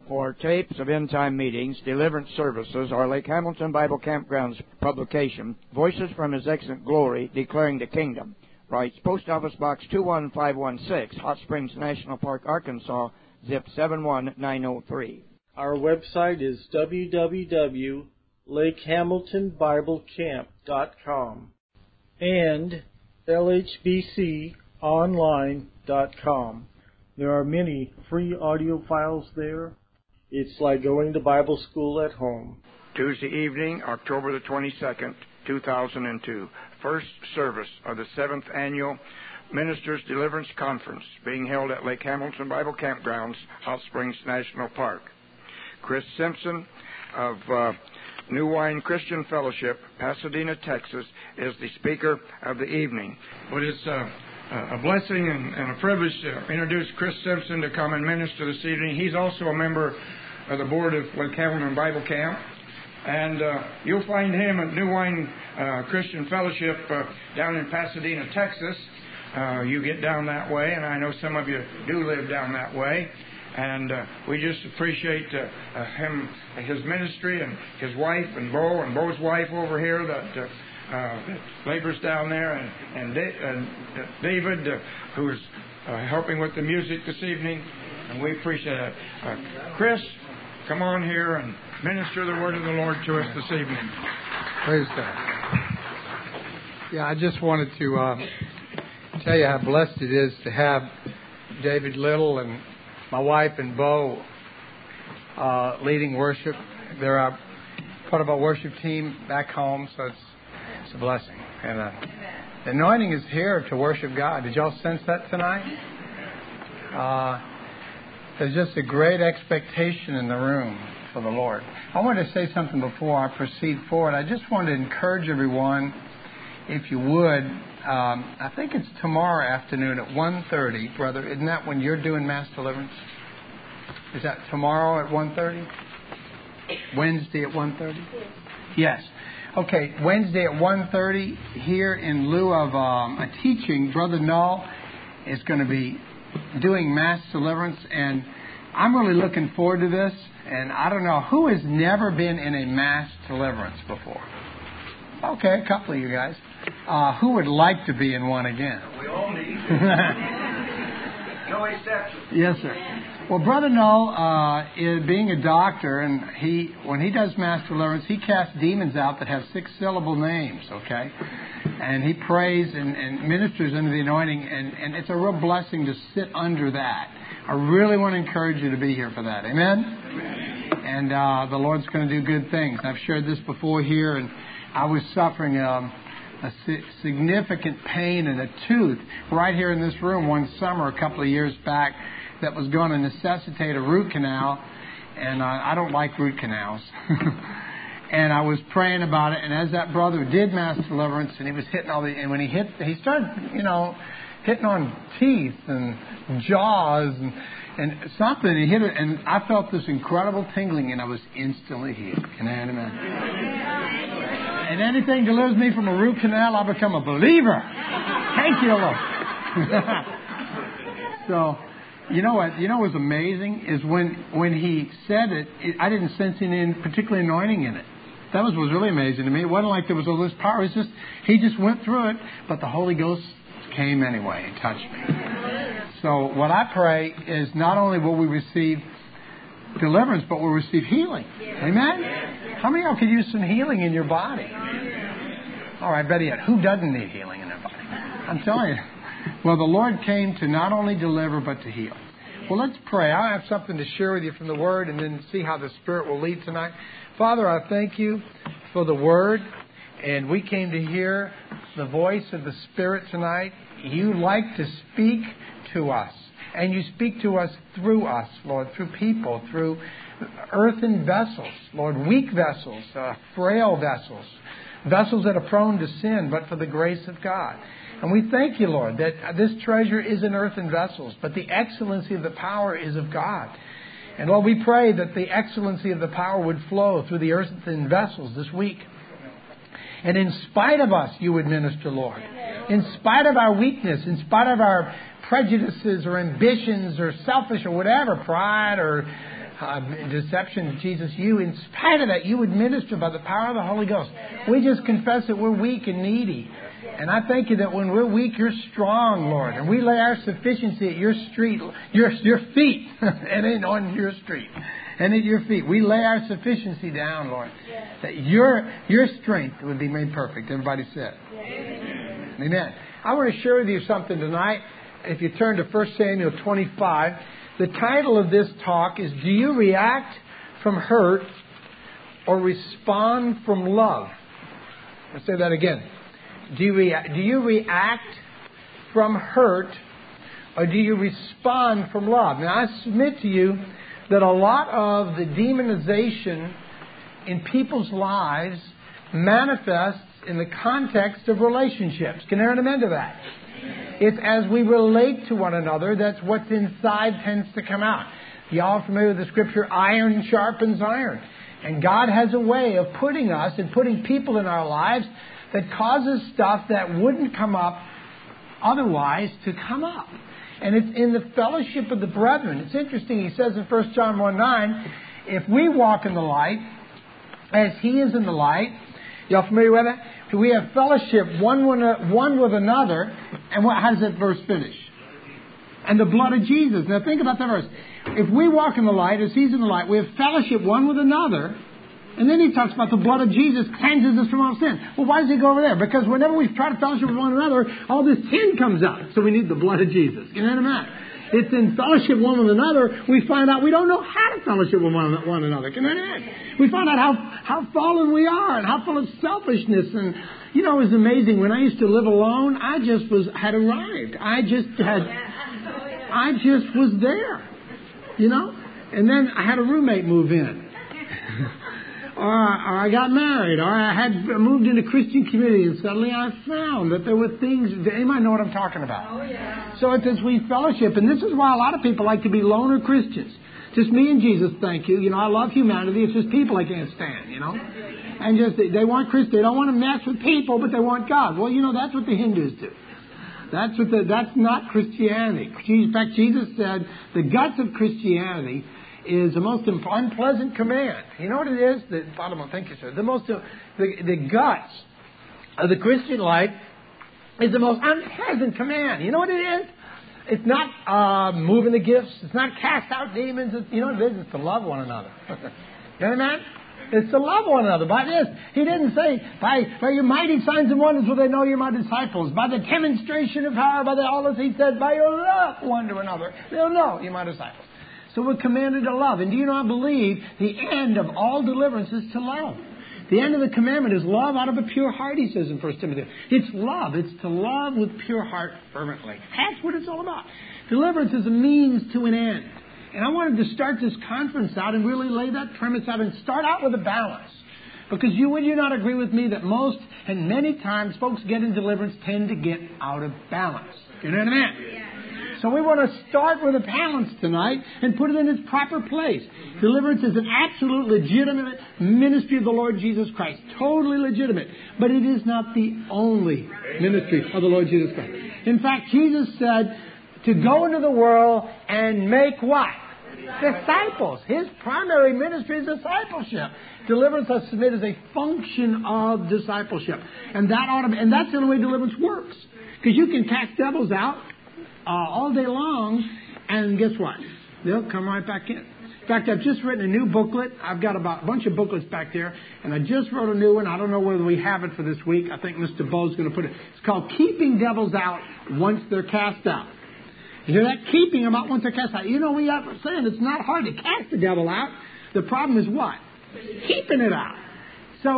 For tapes of end-time meetings, deliverance services, or Lake Hamilton Bible Campground's publication, Voices from His Excellent Glory, Declaring the Kingdom, writes Post Office Box 21516, Hot Springs National Park, Arkansas, zip 71903. Our website is www.lakehamiltonbiblecamp.com and lhbconline.com. There are many free audio files there. It's like going to Bible school at home. Tuesday evening, October the 22nd, 2002. First service of the 7th Annual Ministers Deliverance Conference being held at Lake Hamilton Bible Campgrounds, Hot Springs National Park. Chris Simpson of New Wine Christian Fellowship, Pasadena, Texas, is the speaker of the evening. But it's a blessing and a privilege to introduce Chris Simpson to come and minister this evening. He's also a member of the board of Lake Hamilton Bible Camp. And you'll find him at New Wine Christian Fellowship down in Pasadena, Texas. You get down that way, and I know some of you do live down that way. And we just appreciate him, his ministry, and his wife, and Bo's wife over here that labors down there, and David, who is helping with the music this evening. And we appreciate it. Chris, come on here and minister the word of the Lord to us this evening. Praise God. Yeah, I just wanted to tell you how blessed it is to have David Little and my wife and Bo leading worship. They're part of our worship team back home, so it's a blessing. And the anointing is here to worship God. Did y'all sense that tonight? There's just a great expectation in the room for the Lord. I wanted to say something before I proceed forward. I just wanted to encourage everyone, if you would, I think it's tomorrow afternoon at 1:30, brother. Isn't that when you're doing mass deliverance? Is that tomorrow at 1:30? Wednesday at 1:30? Yes. Okay, Wednesday at 1:30 here in lieu of a teaching, Brother Null is going to be doing mass deliverance, and I'm really looking forward to this. And I don't know, who has never been in a mass deliverance before? Okay, a couple of you guys. Who would like to be in one again? We all need. No exception. Yes, sir. Well, Brother Null is being a doctor, and when he does mass deliverance, he casts demons out that have 6-syllable names, okay? And he prays and ministers under the anointing, and it's a real blessing to sit under that. I really want to encourage you to be here for that. Amen? And the Lord's going to do good things. I've shared this before here, and I was suffering a significant pain in a tooth right here in this room one summer a couple of years back that was going to necessitate a root canal, and I don't like root canals. And I was praying about it, and as that brother did mass deliverance, and he was hitting and when he started, hitting on teeth and jaws and something, he hit it, and I felt this incredible tingling, and I was instantly healed. Amen. And anything delivers me from a root canal, I become a believer. Thank you, Lord. So, you know what was amazing is when he said it, I didn't sense any particular anointing in it. That was really amazing to me. It wasn't like there was all this power. It's just, he just went through it, but the Holy Ghost came anyway and touched me. So what I pray is not only will we receive deliverance, but we'll receive healing. Amen? How many of y'all could use some healing in your body? All right, better yet, who doesn't need healing in their body? I'm telling you. Well, the Lord came to not only deliver, but to heal. Well, let's pray. I have something to share with you from the Word, and then see how the Spirit will lead tonight. Father, I thank you for the Word, and we came to hear the voice of the Spirit tonight. You like to speak to us, and you speak to us through us, Lord, through people, through earthen vessels, Lord, weak vessels, frail vessels, vessels that are prone to sin, but for the grace of God. And we thank you, Lord, that this treasure is in earthen vessels, but the excellency of the power is of God. And Lord, we pray that the excellency of the power would flow through the earthen vessels this week. And in spite of us, you would minister, Lord. In spite of our weakness, in spite of our prejudices or ambitions or selfish or whatever, pride or deception of Jesus, you, in spite of that, you would minister by the power of the Holy Ghost. We just confess that we're weak and needy. And I thank you that when we're weak, you're strong, Lord. And we lay our sufficiency at your feet. It ain't on your street. And at your feet. We lay our sufficiency down, Lord. That your strength would be made perfect. Everybody said. Amen. I want to share with you something tonight. If you turn to 1 Samuel 25, the title of this talk is, Do You React from Hurt or Respond from Love? I'll say that again. Do you react from hurt or do you respond from love? Now, I submit to you that a lot of the demonization in people's lives manifests in the context of relationships. Can I hear an amen to that? It's as we relate to one another, that's what's inside tends to come out. Y'all are familiar with the scripture, iron sharpens iron. And God has a way of putting us and putting people in our lives that causes stuff that wouldn't come up otherwise to come up. And it's in the fellowship of the brethren. It's interesting, he says in 1 John 1:9, if we walk in the light, as he is in the light, y'all familiar with that? We have fellowship one with another. And how does that verse finish? And the blood of Jesus. Now think about that verse. If we walk in the light, as he's in the light, we have fellowship one with another. And then he talks about the blood of Jesus cleanses us from all sin. Well, why does he go over there? Because whenever we try to fellowship with one another, all this sin comes out. So we need the blood of Jesus. You know what I mean? It's in fellowship one with another, we find out we don't know how to fellowship with one another. Can I add? We find out how fallen we are and how full of selfishness. And, you know, it was amazing. When I used to live alone, I just had arrived. I just was there, you know. And then I had a roommate move in. Or I got married, or I had moved into Christian community, and suddenly I found that there were things. Anybody know what I'm talking about? Oh, yeah. So it's this sweet fellowship, and this is why a lot of people like to be loner Christians. Just me and Jesus, thank you. You know, I love humanity. It's just people I can't stand, you know. And just they want Christ. They don't want to mess with people, but they want God. Well, you know, that's what the Hindus do. That's not Christianity. In fact, Jesus said the guts of Christianity is the most unpleasant command. You know what it is? Thank you, sir. The guts of the Christian life is the most unpleasant command. You know what it is? It's not moving the gifts. It's not cast out demons. You know what it is? It's to love one another. You know what I mean? It's to love one another. By this, he didn't say, by your mighty signs and wonders will they know you're my disciples. By the demonstration of power, by all this, he said, by your love one to another, they'll know you're my disciples. So we're commanded to love. And do you not believe the end of all deliverance is to love? The end of the commandment is love out of a pure heart, he says in 1 Timothy. It's love. It's to love with pure heart fervently. That's what it's all about. Deliverance is a means to an end. And I wanted to start this conference out and really lay that premise out and start out with a balance. Because would you not agree with me that most and many times folks get in deliverance tend to get out of balance? You know what I mean? Yeah. So we want to start with a balance tonight and put it in its proper place. Deliverance is an absolute legitimate ministry of the Lord Jesus Christ. Totally legitimate. But it is not the only ministry of the Lord Jesus Christ. In fact, Jesus said to go into the world and make what? Disciples. His primary ministry is discipleship. Deliverance, I submit, is a function of discipleship. And that's the only way deliverance works. Because you can cast devils out all day long, and guess what? They'll come right back in. In fact, I've just written a new booklet. I've got a bunch of booklets back there, and I just wrote a new one. I don't know whether we have it for this week. I think Mr. Bo's going to put it. It's called Keeping Devils Out Once They're Cast Out. You hear that? Keeping them out once they're cast out. You know, we are saying it's not hard to cast the devil out. The problem is what? Keeping it out. So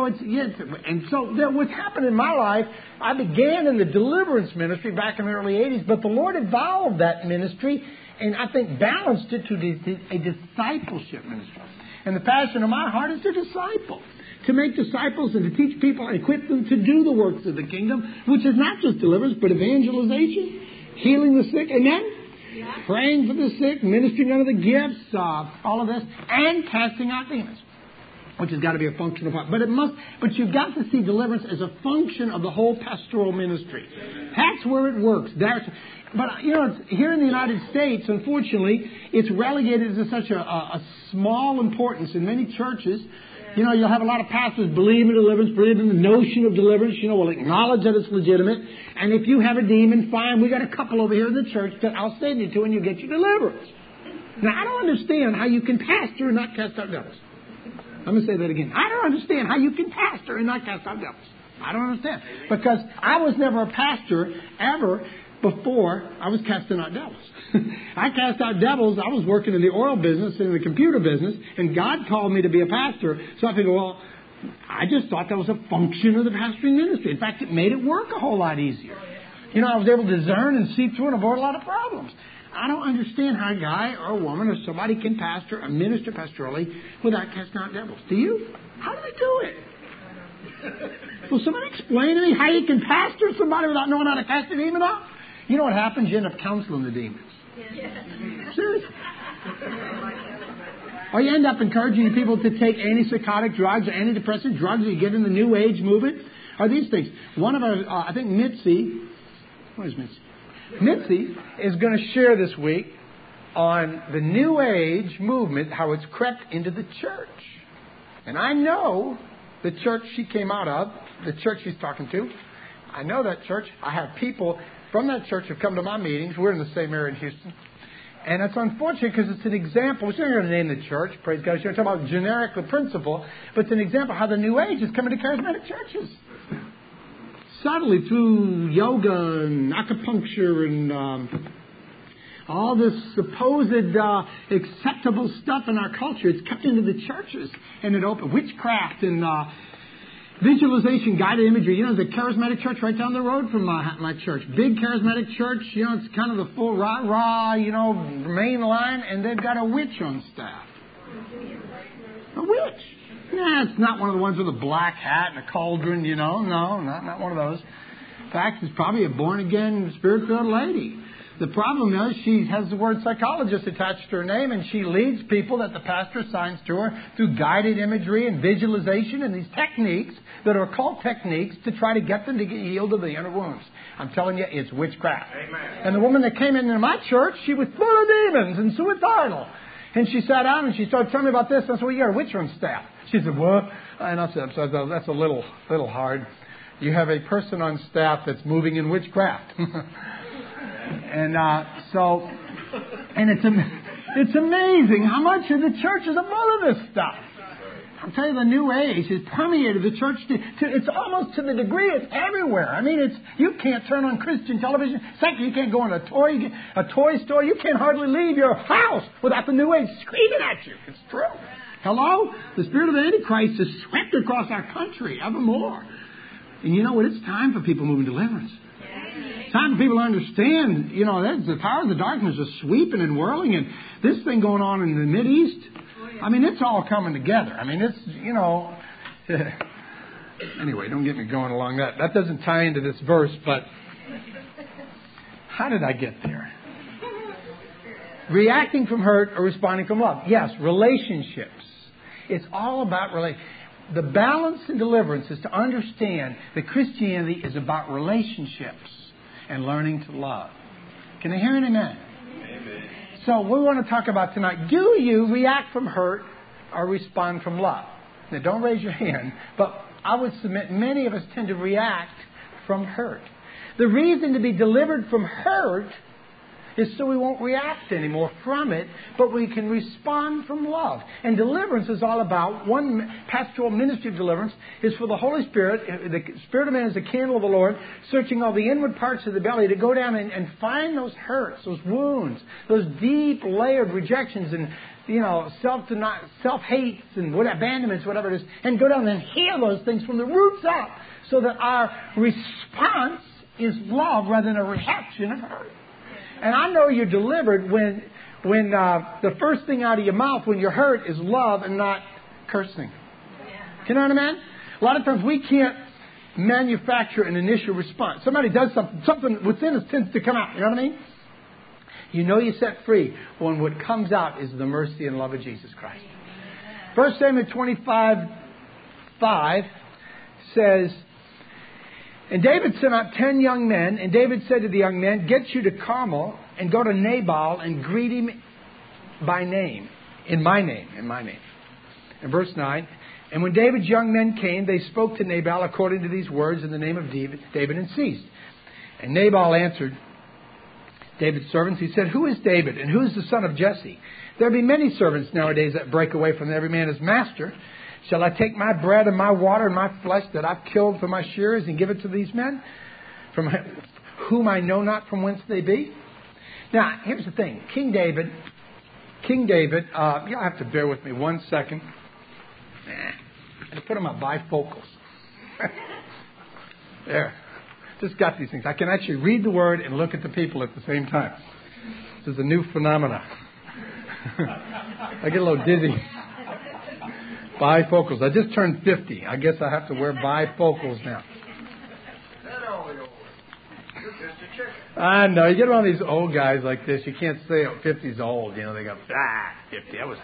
what's happened in my life, I began in the deliverance ministry back in the early 80s, but the Lord evolved that ministry and I think balanced it to a discipleship ministry. And the passion of my heart is to disciple, to make disciples and to teach people and equip them to do the works of the kingdom, which is not just deliverance, but evangelization, healing the sick, amen? Yeah. Praying for the sick, ministering under the gifts, all of this, and casting out demons. which has got to be a functional part. But you've got to see deliverance as a function of the whole pastoral ministry. That's where it works. But, here in the United States, unfortunately, it's relegated to such a small importance in many churches. You'll have a lot of pastors believe in deliverance, believe in the notion of deliverance, will acknowledge that it's legitimate. And if you have a demon, fine, we got a couple over here in the church that I'll send you to and you'll get your deliverance. Now, I don't understand how you can pastor and not cast out devils. I'm going to say that again. I don't understand how you can pastor and not cast out devils. I don't understand. Because I was never a pastor ever before I was casting out devils. I cast out devils. I was working in the oil business and in the computer business, and God called me to be a pastor. So I figured, well, I just thought that was a function of the pastoring ministry. In fact, it made it work a whole lot easier. I was able to discern and see through and avoid a lot of problems. I don't understand how a guy or a woman or somebody can pastor or minister pastorally without casting out devils. Do you? How do they do it? Will somebody explain to me how you can pastor somebody without knowing how to cast a demon out? You know what happens? You end up counseling the demons. Yeah. Seriously. Or you end up encouraging people to take antipsychotic drugs or antidepressant drugs that you get in the New Age movement. Or these things. One of our, I think Mitzi, what is Mitzi? Mitzi is going to share this week on the New Age movement, how it's crept into the church. And I know the church she came out of, the church she's talking to, I know that church. I have people from that church who come to my meetings. We're in the same area in Houston. And it's unfortunate because it's an example. We're not going to name the church, praise God. We're going to talk about generic the principle. But it's an example of how the New Age is coming to charismatic churches. Subtly through yoga and acupuncture and all this supposed acceptable stuff in our culture. It's kept into the churches. And it opened witchcraft and visualization, guided imagery. The charismatic church right down the road from my church. Big charismatic church. It's kind of the full rah-rah, main line. And they've got a witch on staff. A witch. Nah, it's not one of the ones with a black hat and a cauldron, No, not one of those. In fact, it's probably a born-again, spirit-filled lady. The problem is she has the word psychologist attached to her name, and she leads people that the pastor assigns to her through guided imagery and visualization and these techniques that are occult techniques to try to get them to get healed of the inner wounds. I'm telling you, it's witchcraft. Amen. And the woman that came into my church, she was full of demons and suicidal. And she sat down and she started telling me about this. I said, well, you got a witch on staff. She said, what? And I said, that's a little hard. You have a person on staff that's moving in witchcraft. And it's amazing how much of the church is full of this stuff. I'm telling you, the New Age has permeated the church. It's almost to the degree it's everywhere. I mean, you can't turn on Christian television. Second, you can't go in a toy store. You can't hardly leave your house without the New Age screaming at you. It's true. Hello? The spirit of the Antichrist has swept across our country evermore. And you know what? It's time for people moving deliverance. It's time for people to understand, the power of the darkness is sweeping and whirling. And this thing going on in the Mideast, I mean, it's all coming together. I mean, it's, anyway, don't get me going along that. That doesn't tie into this verse, but how did I get there? Reacting from hurt or responding from love. Yes, relationships. It's all about relationships. The balance in deliverance is to understand that Christianity is about relationships and learning to love. Can I hear an amen? Amen. So we want to talk about tonight, do you react from hurt or respond from love? Now don't raise your hand, but I would submit many of us tend to react from hurt. The reason to be delivered from hurt is so we won't react anymore from it, but we can respond from love. And deliverance is all about, one pastoral ministry of deliverance is for the Holy Spirit. The Spirit of man is the candle of the Lord, searching all the inward parts of the belly to go down and find those hurts, those wounds, those deep layered rejections and self-hates and abandonments, whatever it is, and go down and heal those things from the roots up so that our response is love rather than a reaction of hurt. And I know you're delivered when the first thing out of your mouth when you're hurt is love and not cursing. You know what I mean? A lot of times we can't manufacture an initial response. Somebody does something within us tends to come out. You know what I mean? You're set free when what comes out is the mercy and love of Jesus Christ. 1 Samuel 25:5 says, and David sent out 10 young men, and David said to the young men, get you to Carmel and go to Nabal and greet him by name, in my name. In verse 9, and when David's young men came, they spoke to Nabal according to these words in the name of David and ceased. And Nabal answered David's servants. He said, who is David and who is the son of Jesse? There be many servants nowadays that break away from every man his master. Shall I take my bread and my water and my flesh that I've killed for my shearers and give it to these men, from whom I know not from whence they be? Now, here's the thing. King David, you'll have to bear with me 1 second. I'm going to put on my bifocals. There. Just got these things. I can actually read the word and look at the people at the same time. This is a new phenomenon. I get a little dizzy. Bifocals. I just turned 50. I guess I have to wear bifocals now. I know. You get around these old guys like this, you can't say 50's old. You know, they go, 50. That was...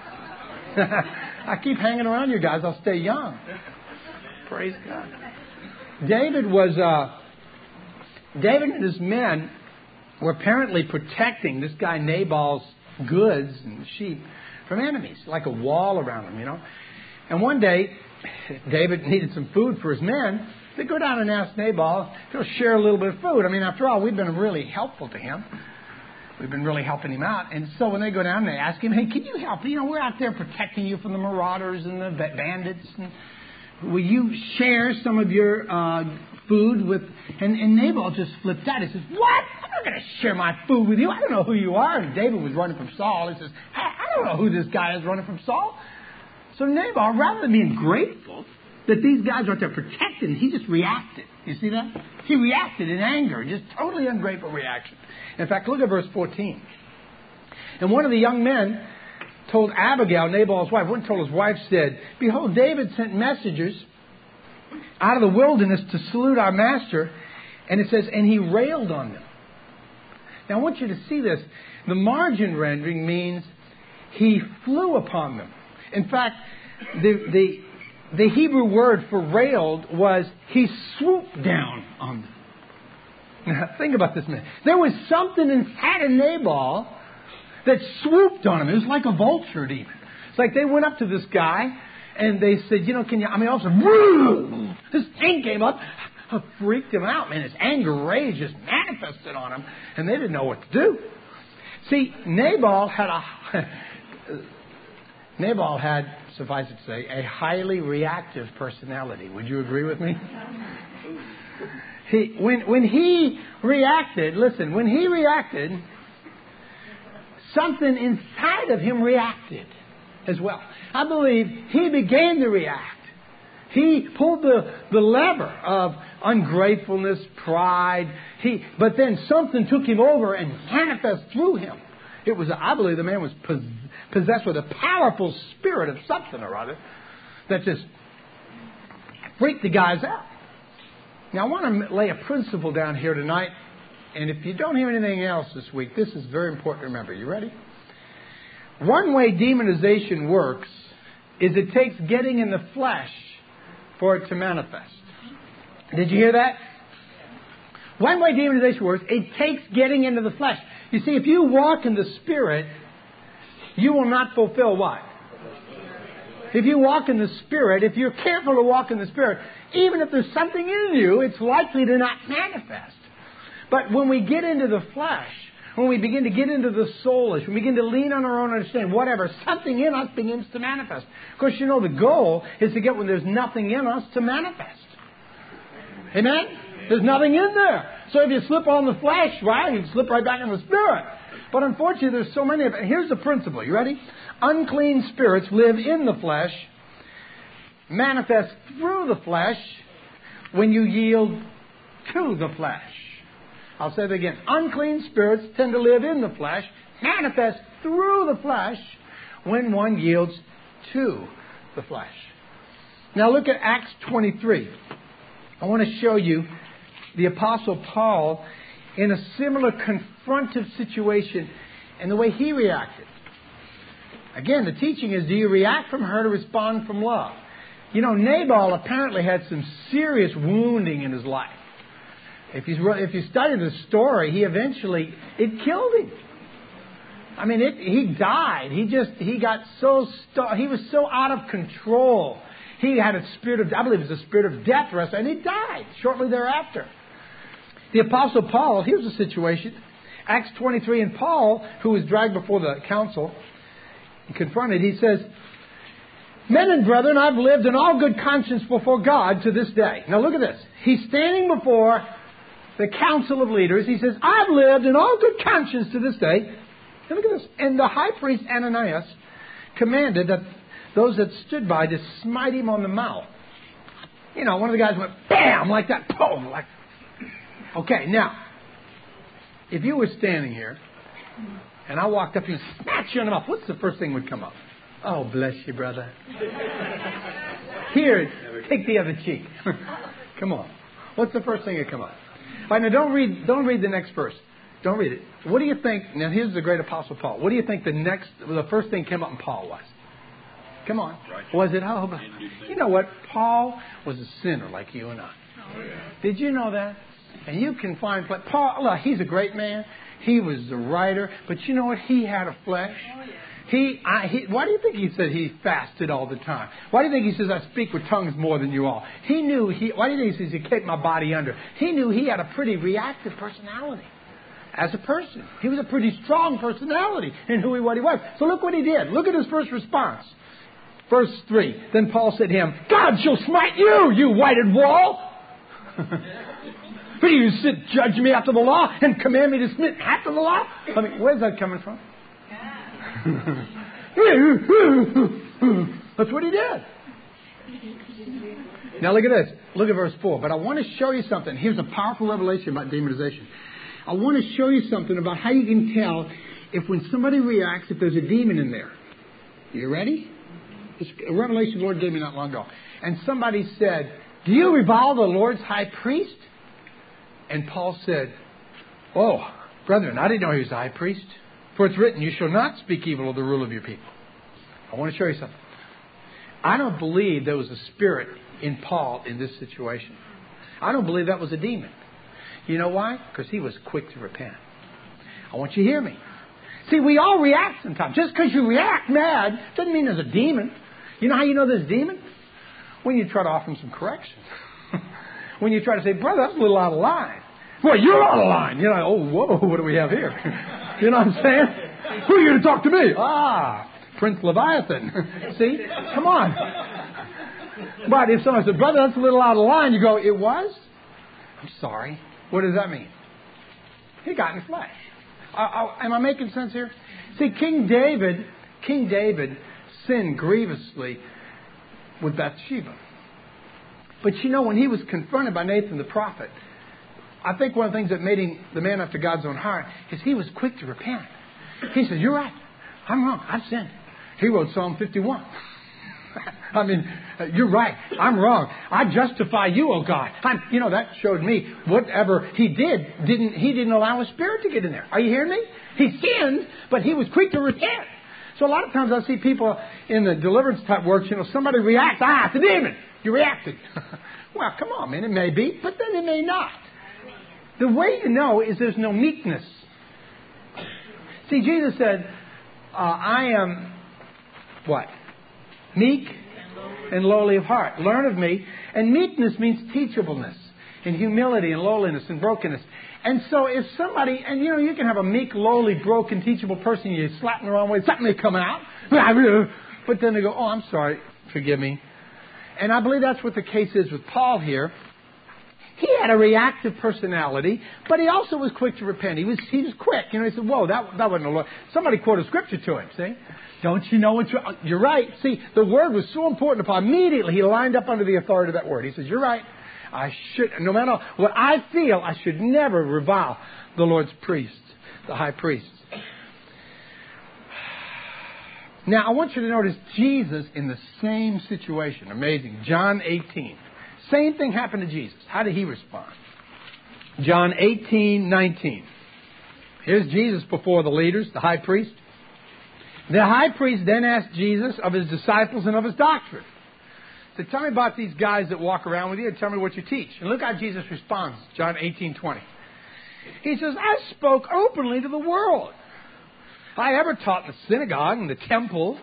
I keep hanging around you guys. I'll stay young. Praise God. David and his men were apparently protecting this guy Nabal's goods and sheep from enemies, like a wall around them, you know. And one day, David needed some food for his men. They go down and ask Nabal if he'll share a little bit of food. I mean, after all, we've been really helpful to him. We've been really helping him out. And so when they go down, they ask him, hey, can you help? You know, we're out there protecting you from the marauders and the bandits. And will you share some of your food with... And Nabal just flipped out. He says, what? I'm not going to share my food with you. I don't know who you are. And David was running from Saul. He says, I don't know who this guy is running from Saul. So Nabal, rather than being grateful that these guys are out there protecting him, he just reacted. You see that? He reacted in anger. Just totally ungrateful reaction. In fact, look at verse 14. And one of the young men told Abigail, Nabal's wife, told his wife, said, behold, David sent messengers out of the wilderness to salute our master. And it says, and he railed on them. Now I want you to see this. The margin rendering means he flew upon them. In fact, the Hebrew word for railed was he swooped down on them. Now, think about this minute. There was something inside of Nabal that swooped on him. It was like a vulture even. It's like they went up to this guy and they said, you know, all of a sudden, this thing came up, freaked him out, man. His anger, rage just manifested on him and they didn't know what to do. See, Nabal had, suffice it to say, a highly reactive personality. Would you agree with me? When he reacted, something inside of him reacted as well. I believe he began to react. He pulled the lever of ungratefulness, pride. But then something took him over and manifested through him. I believe the man was possessed with a powerful spirit of something or other that just freaked the guys out. Now, I want to lay a principle down here tonight. And if you don't hear anything else this week, this is very important to remember. You ready? One way demonization works is it takes getting in the flesh for it to manifest. Did you hear that? One way demonization works, it takes getting into the flesh. You see, if you walk in the Spirit, you will not fulfill what? If you walk in the Spirit, if you're careful to walk in the Spirit, even if there's something in you, it's likely to not manifest. But when we get into the flesh, when we begin to get into the soulish, when we begin to lean on our own understanding, whatever, something in us begins to manifest. Of course, you know the goal is to get when there's nothing in us to manifest. Amen? There's nothing in there. So if you slip on the flesh, right, you slip right back in the Spirit. But unfortunately, there's so many of it. Here's the principle. You ready? Unclean spirits live in the flesh, manifest through the flesh when you yield to the flesh. I'll say it again. Unclean spirits tend to live in the flesh, manifest through the flesh when one yields to the flesh. Now look at Acts 23. I want to show you the Apostle Paul in a similar confrontive situation and the way he reacted. Again, the teaching is, do you react from hurt or respond from love? You know, Nabal apparently had some serious wounding in his life. If you study the story, it killed him. I mean, he died. He was so out of control. He had a spirit of, I believe it was a spirit of death, and he died shortly thereafter. The Apostle Paul, here's the situation. Acts 23, and Paul, who was dragged before the council and confronted, he says, "Men and brethren, I've lived in all good conscience before God to this day." Now look at this. He's standing before the council of leaders. He says, "I've lived in all good conscience to this day." And look at this. And the high priest Ananias commanded that those that stood by to smite him on the mouth. You know, one of the guys went, bam, like that. Boom, like. Okay, now, if you were standing here and I walked up to you and smacked you on the mouth, what's the first thing that would come up? "Oh, bless you, brother." Here, take the other cheek. Come on. What's the first thing that come up? All right, now don't read the next verse. Don't read it. What do you think? Now here's the great Apostle Paul. What do you think the first thing came up in Paul was? Come on. Was it? Oh, you know what? Paul was a sinner like you and I. Did you know that? And you can find Paul. Look, he's a great man. He was the writer, but you know what? He had a flesh. Why do you think he said he fasted all the time? Why do you think he says, "I speak with tongues more than you all"? Why do you think he says, "He kept my body under"? He knew he had a pretty reactive personality. As a person, he was a pretty strong personality in what he was. So look what he did. Look at his first response. Verse 3. Then Paul said to him, "God shall smite you, you whited wall. Who do you sit judge me after the law and command me to submit after the law?" I mean, where's that coming from? That's what he did. Now look at this. Look at verse 4. But I want to show you something. Here's a powerful revelation about demonization. I want to show you something about how you can tell if when somebody reacts, if there's a demon in there. You ready? It's a revelation the Lord gave me not long ago. And somebody said, "Do you revile the Lord's high priest?" And Paul said, "Oh, brethren, I didn't know he was a high priest. For it's written, you shall not speak evil of the rule of your people." I want to show you something. I don't believe there was a spirit in Paul in this situation. I don't believe that was a demon. You know why? Because he was quick to repent. I want you to hear me. See, we all react sometimes. Just because you react mad doesn't mean there's a demon. You know how you know there's a demon? When you try to offer him some correction. When you try to say, "Brother, that's a little out of line." "Well, you're out of line." You know, "Oh, whoa, what do we have here?" You know what I'm saying? "Who are you going to talk to me?" Prince Leviathan. See? Come on. But if someone said, "Brother, that's a little out of line," you go, "It was? I'm sorry." What does that mean? He got in the flesh. Am I making sense here? See, King David sinned grievously with Bathsheba. But you know, when he was confronted by Nathan the prophet, I think one of the things that made him the man after God's own heart is he was quick to repent. He said, "You're right. I'm wrong. I've sinned." He wrote Psalm 51. I mean, "You're right. I'm wrong. I justify you, O God." That showed me whatever he did, he didn't allow his spirit to get in there. Are you hearing me? He sinned, but he was quick to repent. So a lot of times I see people in the deliverance type works, somebody reacts. It's a demon. You reacted. Well, come on, man. It may be, but then it may not. The way you know is there's no meekness. See, Jesus said, "I am," what? "Meek and lowly of heart. Learn of me." And meekness means teachableness and humility and lowliness and brokenness. And so if somebody, and you can have a meek, lowly, broken, teachable person, you slap them the wrong way, something may come out. But then they go, "Oh, I'm sorry, forgive me." And I believe that's what the case is with Paul here. He had a reactive personality, but he also was quick to repent. He was quick. He said, "Whoa, that wasn't a Lord." Somebody quoted scripture to him, see? "Don't you know what's wrong?" You're right. See, the word was so important to Paul. Immediately he lined up under the authority of that word. He says, "You're right. No matter what I feel, I should never revile the Lord's priest, the high priest." Now, I want you to notice Jesus in the same situation. Amazing. John 18. Same thing happened to Jesus. How did he respond? John 18:19. Here's Jesus before the leaders, the high priest. The high priest then asked Jesus of his disciples and of his doctrine. So tell me about these guys that walk around with you and tell me what you teach. And look how Jesus responds, John 18:20. He says, I spoke openly to the world. I ever taught in the synagogue and the temple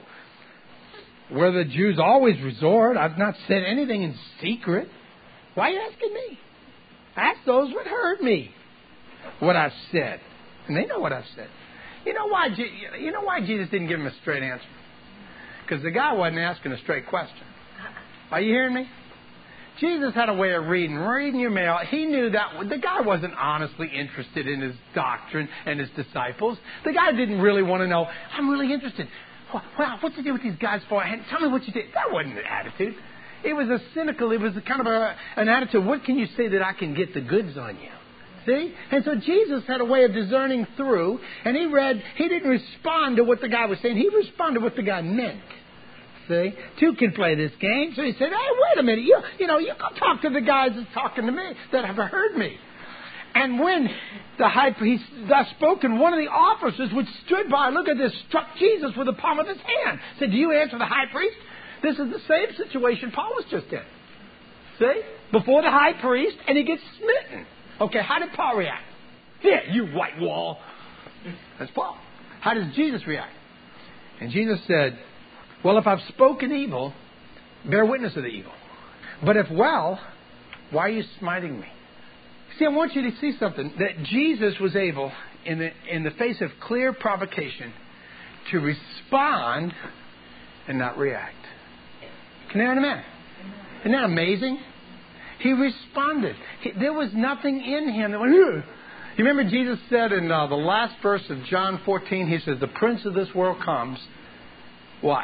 where the Jews always resort. I've not said anything in secret. Why are you asking me? Ask those that heard me what I've said. And they know what I've said. You know why Jesus didn't give him a straight answer? Because the guy wasn't asking a straight question. Are you hearing me? Jesus had a way of reading your mail. He knew that the guy wasn't honestly interested in his doctrine and his disciples. The guy didn't really want to know, I'm really interested. Well, what did you do with these guys for? And tell me what you did. That wasn't an attitude. It was kind of an attitude. What can you say that I can get the goods on you? See? And so Jesus had a way of discerning through, and he didn't respond to what the guy was saying. He responded to what the guy meant. See? Two can play this game. So he said, hey, wait a minute. You go talk to the guys that's talking to me, that have heard me. And when the high priest thus spoken, one of the officers which stood by, look at this, struck Jesus with the palm of his hand. Said, do you answer the high priest? This is the same situation Paul was just in. See? Before the high priest, and he gets smitten. Okay, how did Paul react? Yeah, you white wall. That's Paul. How does Jesus react? And Jesus said, well, if I've spoken evil, bear witness of the evil. But if well, why are you smiting me? See, I want you to see something. That Jesus was able, in the face of clear provocation, to respond and not react. Can you understand? Isn't that amazing? He responded. There was nothing in him that went, ugh. You remember Jesus said in the last verse of John 14, he says, the prince of this world comes, what?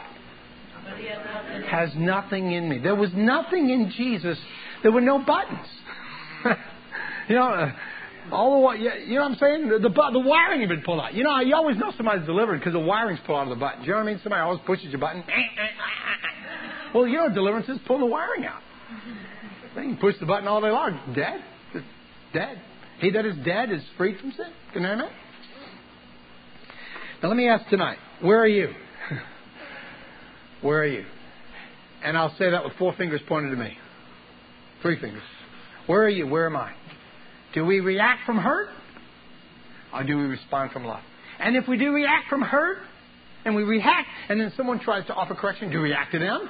Has nothing in me. There was nothing in Jesus. There were no buttons. You know what I'm saying? The wiring had been pulled out. You know, you always know somebody's delivered because the wiring's pulled out of the button. Do you know what I mean? Somebody always pushes your button. Well, you know, deliverance is pull the wiring out. They can push the button all day long. Dead. It's dead. He that is dead is freed from sin. Can you hear me? Now let me ask tonight, where are you? Where are you? And I'll say that with 4 fingers pointed to me. 3 fingers. Where are you? Where am I? Do we react from hurt? Or do we respond from love? And if we do react from hurt, and we react, and then someone tries to offer correction, do we react to them?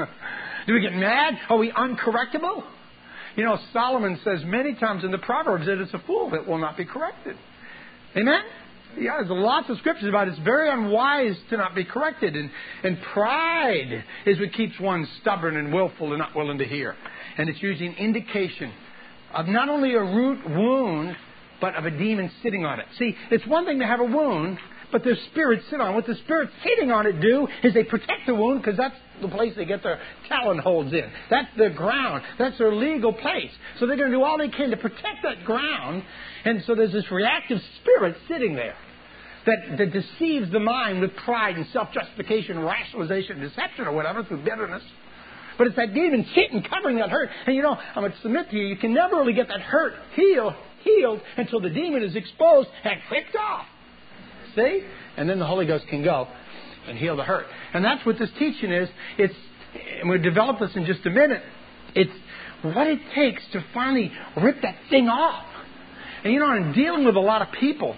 Do we get mad? Are we uncorrectable? You know, Solomon says many times in the Proverbs that it's a fool that will not be corrected. Amen? Yeah, there's lots of scriptures about it. It's very unwise to not be corrected. And pride is what keeps one stubborn and willful and not willing to hear. And it's usually an indication of not only a root wound, but of a demon sitting on it. See, it's one thing to have a wound, but their spirits sit on it. What the spirits sitting on it do is they protect the wound because that's the place they get their talon holds in. That's their ground. That's their legal place. So they're going to do all they can to protect that ground. And so there's this reactive spirit sitting there that deceives the mind with pride and self-justification, rationalization, deception or whatever through bitterness. But it's that demon sitting covering that hurt. And you know, I'm going to submit to you, you can never really get that hurt healed until the demon is exposed and clicked off. See? And then the Holy Ghost can go and heal the hurt. And that's what this teaching is. And we'll develop this in just a minute. It's what it takes to finally rip that thing off. And you know, I'm dealing with a lot of people.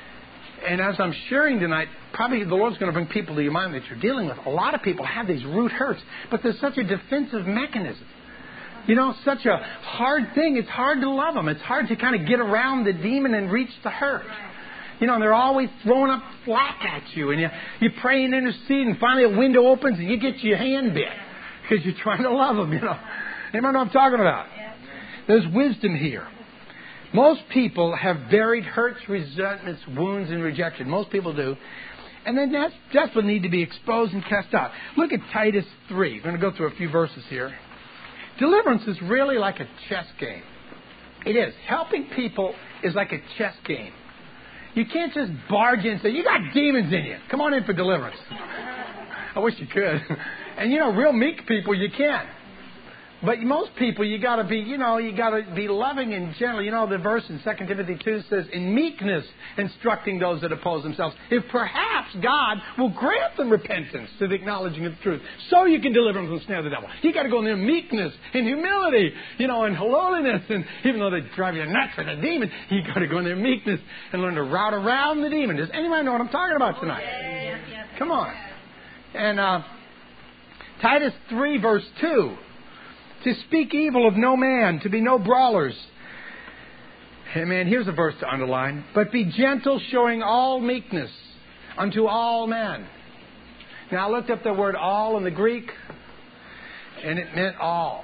And as I'm sharing tonight, probably the Lord's going to bring people to your mind that you're dealing with. A lot of people have these root hurts. But there's such a defensive mechanism. You know, such a hard thing. It's hard to love them. It's hard to kind of get around the demon and reach the hurt. You know, and they're always throwing up flack at you. And you pray and intercede, and finally a window opens and you get your hand bit because you're trying to love them, you know. Anybody know what I'm talking about? There's wisdom here. Most people have buried hurts, resentments, wounds, and rejection. Most people do. And then that's what need to be exposed and cast out. Look at Titus 3. We're going to go through a few verses here. Deliverance is really like a chess game. It is. Helping people is like a chess game. You can't just barge in and say, you got demons in you. Come on in for deliverance. I wish you could. And you know, real meek people, you can. But most people, you got to be loving and gentle. You know, the verse in 2 Timothy 2 says, in meekness instructing those that oppose themselves, if perhaps God will grant them repentance to the acknowledging of the truth, so you can deliver them from the snare of the devil. You got to go in there in meekness, in humility, and lowliness, and even though they drive you nuts with a demon, you got to go in there in meekness and learn to route around the demon. Does anybody know what I'm talking about tonight? Yes. Come on. And Titus 3 verse 2. To speak evil of no man, to be no brawlers. Hey man, here's a verse to underline. But be gentle, showing all meekness unto all men. Now I looked up the word all in the Greek, and it meant all.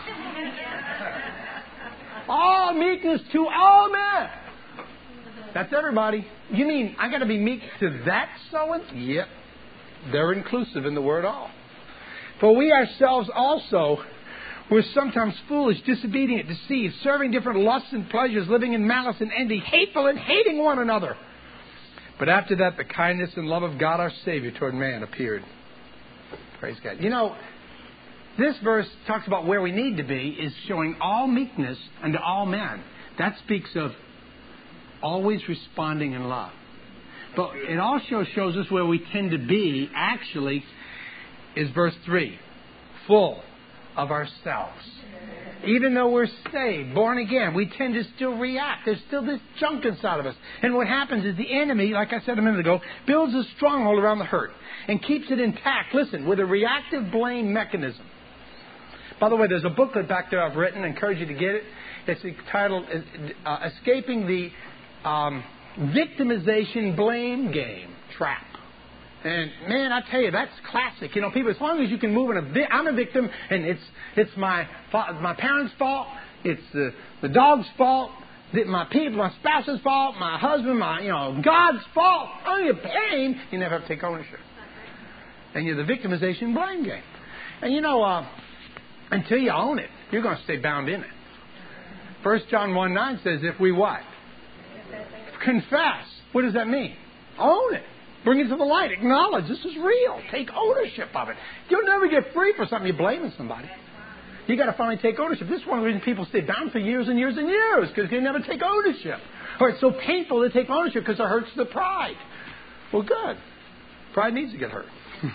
All meekness to all men. That's everybody. You mean I got to be meek to that so-and-so? Yep. They're inclusive in the word all. For we ourselves also were sometimes foolish, disobedient, deceived, serving different lusts and pleasures, living in malice and envy, hateful and hating one another. But after that, the kindness and love of God our Savior toward man appeared. Praise God. This verse talks about where we need to be, is showing all meekness unto all men. That speaks of always responding in love. But it also shows us where we tend to be, actually, is verse 3. Full of ourselves. Even though we're saved, born again, we tend to still react. There's still this junk inside of us. And what happens is the enemy, like I said a minute ago, builds a stronghold around the hurt and keeps it intact, listen, with a reactive blame mechanism. By the way, there's a booklet back there I've written. I encourage you to get it. It's entitled Escaping the Victimization Blame Game Trap. And man, I tell you, that's classic. People, as long as you can move I'm a victim, and it's my parents' fault, it's the dog's fault, my spouse's fault, my husband, God's fault. Oh, you blame, you never have to take ownership. And you're the victimization blame game. And until you own it, you're going to stay bound in it. 1 John 1:9 says, if we what? Confess. What does that mean? Own it. Bring it to the light. Acknowledge this is real. Take ownership of it. You'll never get free for something you're blaming somebody. You got to finally take ownership. This is one of the reasons people stay bound for years and years and years, because they never take ownership. Or it's so painful to take ownership because it hurts the pride. Well, good. Pride needs to get hurt.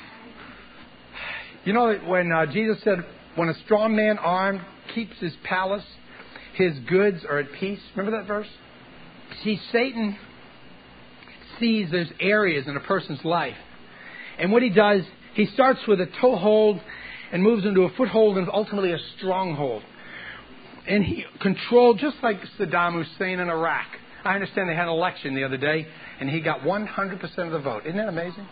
When Jesus said, when a strong man armed keeps his palace, his goods are at peace. Remember that verse? See, Satan sees there's areas in a person's life. And what he does, he starts with a toehold and moves into a foothold and ultimately a stronghold. And he controlled, just like Saddam Hussein in Iraq. I understand they had an election the other day, and he got 100% of the vote. Isn't that amazing?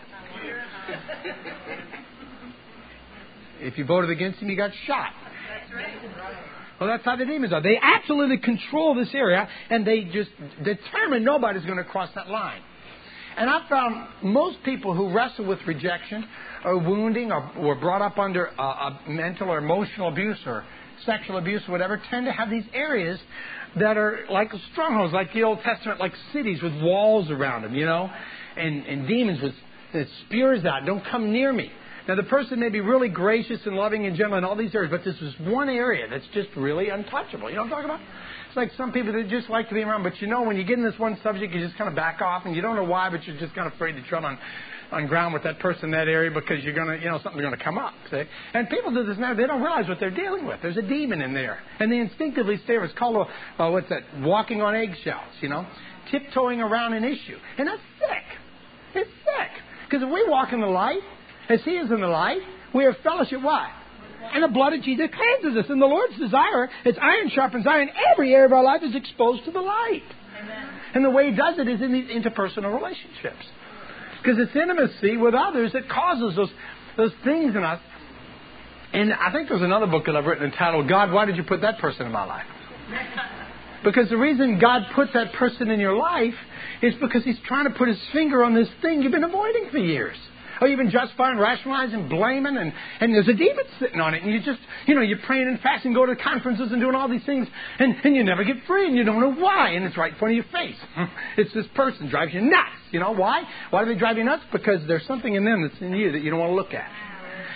If you voted against him, you got shot. Well, that's how the demons are. They absolutely control this area, and they just determine nobody's going to cross that line. And I've found most people who wrestle with rejection or wounding or were brought up under mental or emotional abuse or sexual abuse or whatever tend to have these areas that are like strongholds, like the Old Testament, like cities with walls around them, and demons that spears out, don't come near me. Now, the person may be really gracious and loving and gentle in all these areas, but this is one area that's just really untouchable. You know what I'm talking about? It's like some people that just like to be around, but when you get in this one subject, you just kind of back off, and you don't know why, but you're just kind of afraid to tread on ground with that person in that area because you're going to, something's going to come up. See? And people do this now, they don't realize what they're dealing with. There's a demon in there. And they instinctively stay. It's called, walking on eggshells, tiptoeing around an issue. And that's sick. It's sick. Because if we walk in the light, as He is in the light, we have fellowship, what? And the blood of Jesus cleanses us. And the Lord's desire, it's iron sharpens iron. Every area of our life is exposed to the light. Amen. And the way He does it is in these interpersonal relationships. Because it's intimacy with others that causes those things in us. And I think there's another book that I've written entitled, God, Why Did You Put That Person in My Life? Because the reason God put that person in your life is because He's trying to put His finger on this thing you've been avoiding for years. Or you've been justifying, rationalizing, blaming, and there's a demon sitting on it. And you just, you're praying and fasting, go to conferences and doing all these things, and you never get free, and you don't know why. And it's right in front of your face. It's this person drives you nuts. You know why? Why do they drive you nuts? Because there's something in them that's in you that you don't want to look at.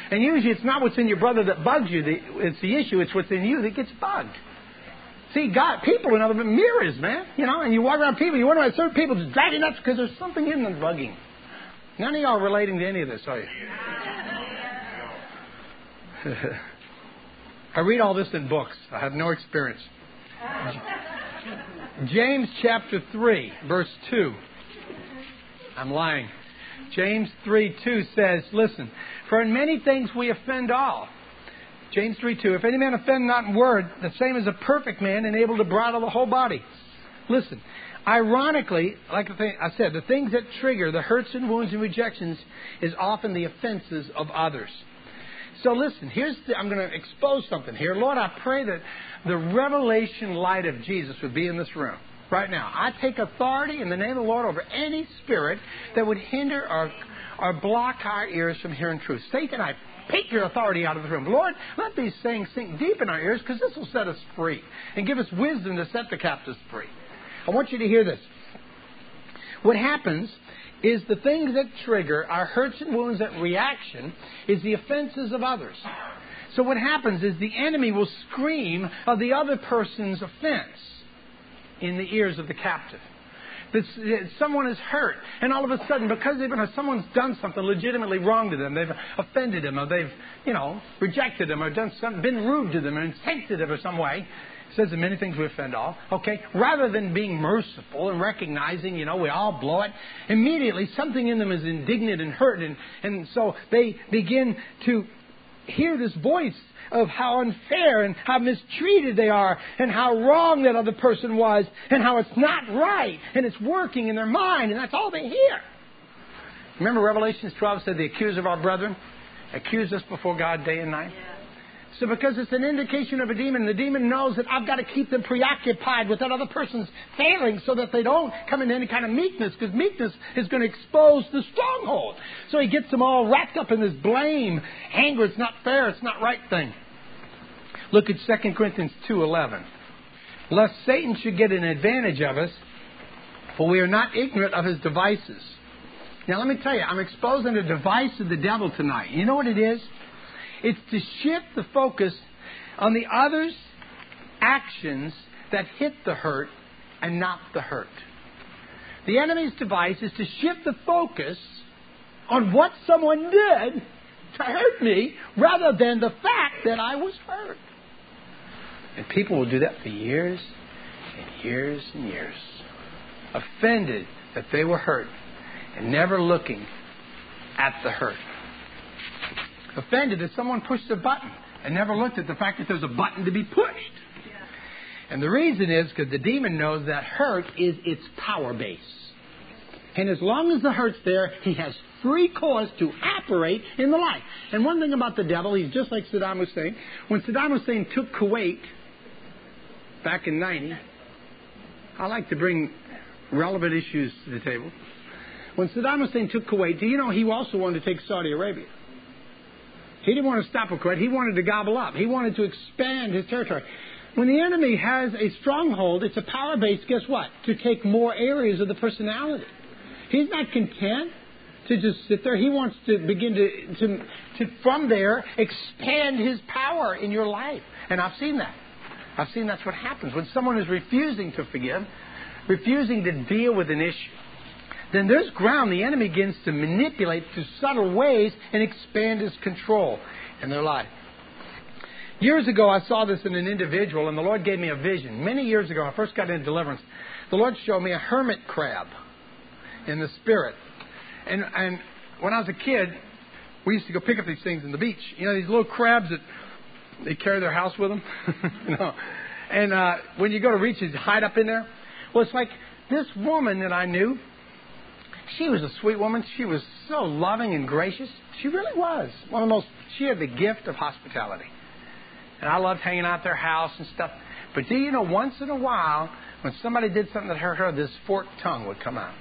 And usually it's not what's in your brother that bugs you. It's the issue. It's what's in you that gets bugged. See, God, people are nothing but mirrors, man. And you walk around people, you wonder why certain people just drag you nuts because there's something in them bugging. None of y'all are relating to any of this, are you? I read all this in books. I have no experience. James chapter 3, verse 2. I'm lying. James 3:2 says, listen, for in many things we offend all. James 3:2, if any man offend not in word, the same as a perfect man and able to bridle the whole body. Listen, ironically, like I said, the things that trigger the hurts and wounds and rejections is often the offenses of others. So listen, I'm going to expose something here. Lord, I pray that the revelation light of Jesus would be in this room. Right now, I take authority in the name of the Lord over any spirit that would hinder or block our ears from hearing truth. Satan, I take your authority out of the room. Lord, let these sayings sink deep in our ears because this will set us free and give us wisdom to set the captives free. I want you to hear this. What happens is the things that trigger our hurts and wounds at reaction is the offenses of others. So what happens is the enemy will scream of the other person's offense in the ears of the captive. That someone is hurt, and all of a sudden, because someone's done something legitimately wrong to them, they've offended them, or they've, rejected them, or been rude to them, or insensitive or some way. It says in many things we offend all. Okay, rather than being merciful and recognizing, we all blow it, immediately something in them is indignant and hurt, and so they begin to hear this voice of how unfair and how mistreated they are and how wrong that other person was and how it's not right and it's working in their mind, and that's all they hear. Remember Revelation 12 said the accuser of our brethren accuse us before God day and night? Yeah. So because it's an indication of a demon, the demon knows that I've got to keep them preoccupied with that other person's failing so that they don't come into any kind of meekness, because meekness is going to expose the stronghold. So he gets them all wrapped up in this blame, anger, it's not fair, it's not right thing. Look at 2 Corinthians 2:11. Lest Satan should get an advantage of us, for we are not ignorant of his devices. Now let me tell you, I'm exposing the device of the devil tonight. You know what it is? It's to shift the focus on the other's actions that hit the hurt and not the hurt. The enemy's device is to shift the focus on what someone did to hurt me rather than the fact that I was hurt. And people will do that for years and years and years. Offended that they were hurt and never looking at the hurt. Offended that someone pushed a button and never looked at the fact that there's a button to be pushed. Yeah. And the reason is because the demon knows that hurt is its power base. And as long as the hurt's there, he has free cause to operate in the life. And one thing about the devil, he's just like Saddam Hussein. When Saddam Hussein took Kuwait back in 90, I like to bring relevant issues to the table. When Saddam Hussein took Kuwait, do you know he also wanted to take Saudi Arabia? He didn't want to stop with Kuwait. He wanted to gobble up. He wanted to expand his territory. When the enemy has a stronghold, it's a power base, guess what? To take more areas of the personality. He's not content to just sit there. He wants to begin to from there, expand his power in your life. And I've seen that. I've seen that's what happens. When someone is refusing to forgive, refusing to deal with an issue, then there's ground the enemy begins to manipulate through subtle ways and expand his control in their life. Years ago, I saw this in an individual, and the Lord gave me a vision. Many years ago, I first got into deliverance. The Lord showed me a hermit crab in the spirit. And when I was a kid, we used to go pick up these things in the beach. You know, these little crabs that they carry their house with them? And when you go to reach it, you hide up in there. Well, it's like this woman that I knew. She was a sweet woman. She was so loving and gracious. She really was. She had the gift of hospitality. And I loved hanging out at their house and stuff. But do you know, once in a while, when somebody did something that hurt her, this forked tongue would come out.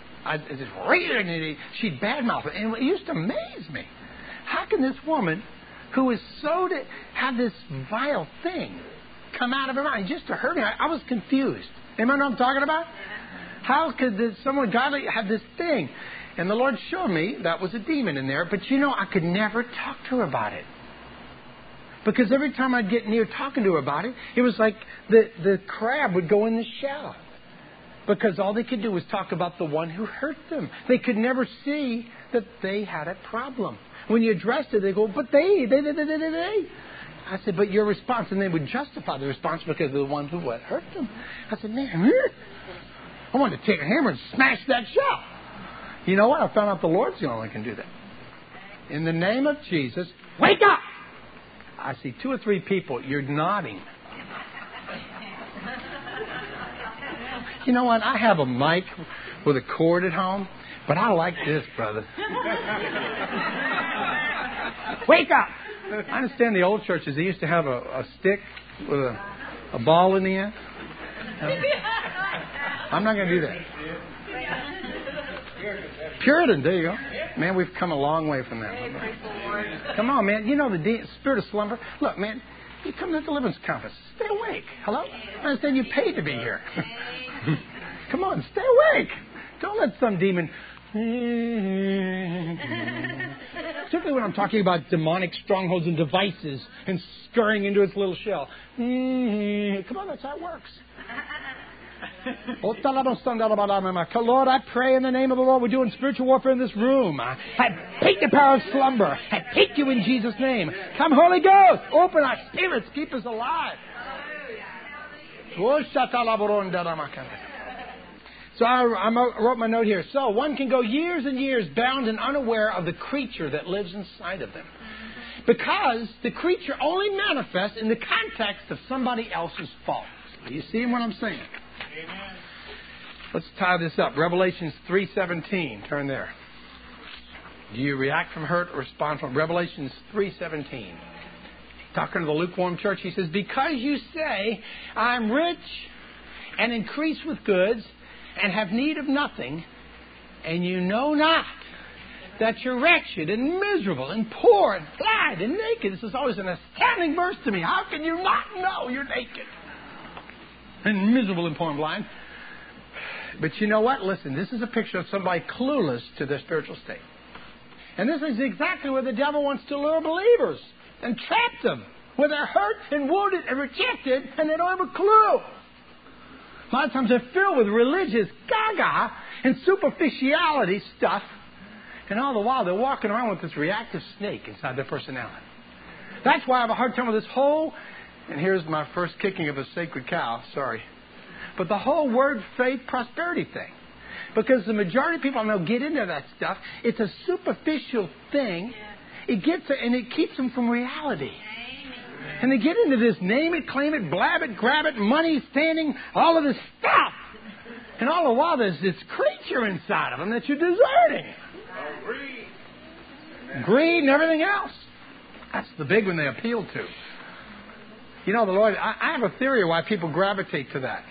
She'd badmouth it. And it used to amaze me. How can this woman, who is so to have this vile thing come out of her mind just to hurt me? I was confused. Anybody know what I'm talking about? How could someone godly have this thing? And the Lord showed me that was a demon in there. But you know, I could never talk to her about it. Because every time I'd get near talking to her about it, it was like the crab would go in the shell. Because all they could do was talk about the one who hurt them. They could never see that they had a problem. When you addressed it, they go, but they. I said, but your response, and they would justify the response because of the one who what hurt them. I said, man, I wanted to take a hammer and smash that shell. You know what? I found out the Lord's the only one who can do that. In the name of Jesus, wake up! I see 2 or 3 people. You're nodding. You know what? I have a mic with a cord at home, but I like this, brother. Wake up! I understand the old churches, they used to have a stick with a ball in the end. I'm not going to do that. Puritan, there you go. Man, we've come a long way from that. Come on, man. You know the spirit of slumber. Look, man, you come to the deliverance conference. Stay awake. Hello? I understand you paid to be here. Come on, stay awake. Don't let some demon... Particularly when I'm talking about demonic strongholds and devices and scurrying into its little shell. Come on, that's how it works. Lord, I pray in the name of the Lord. We're doing spiritual warfare in this room. I hate the power of slumber. I hate you in Jesus' name. Come, Holy Ghost. Open our spirits. Keep us alive. So I wrote my note here. So one can go years and years bound and unaware of the creature that lives inside of them. Because the creature only manifests in the context of somebody else's fault. Are you seeing what I'm saying? Amen. Let's tie this up. Revelations 3:17. Turn there. Do you react from hurt or respond from Revelations 3:17? Talking to the lukewarm church, he says, because you say, I'm rich and increase with goods and have need of nothing, and you know not that you're wretched and miserable and poor and blind and naked. This is always an astounding verse to me. How can you not know you're naked and miserable and poor and blind? But you know what? Listen, this is a picture of somebody clueless to their spiritual state. And this is exactly where the devil wants to lure believers and trap them, where they're hurt and wounded and rejected and they don't have a clue. A lot of times they're filled with religious gaga and superficiality stuff. And all the while they're walking around with this reactive snake inside their personality. That's why I have a hard time with this whole, and here's my first kicking of a sacred cow, sorry. But the whole word, faith, prosperity thing. Because the majority of people I know get into that stuff. It's a superficial thing. It keeps them from reality. And they get into this name it, claim it, blab it, grab it, money, standing, all of this stuff. And all the while there's this creature inside of them that you're deserting. Greed and everything else. That's the big one they appeal to. You know, the Lord, I have a theory of why people gravitate to that.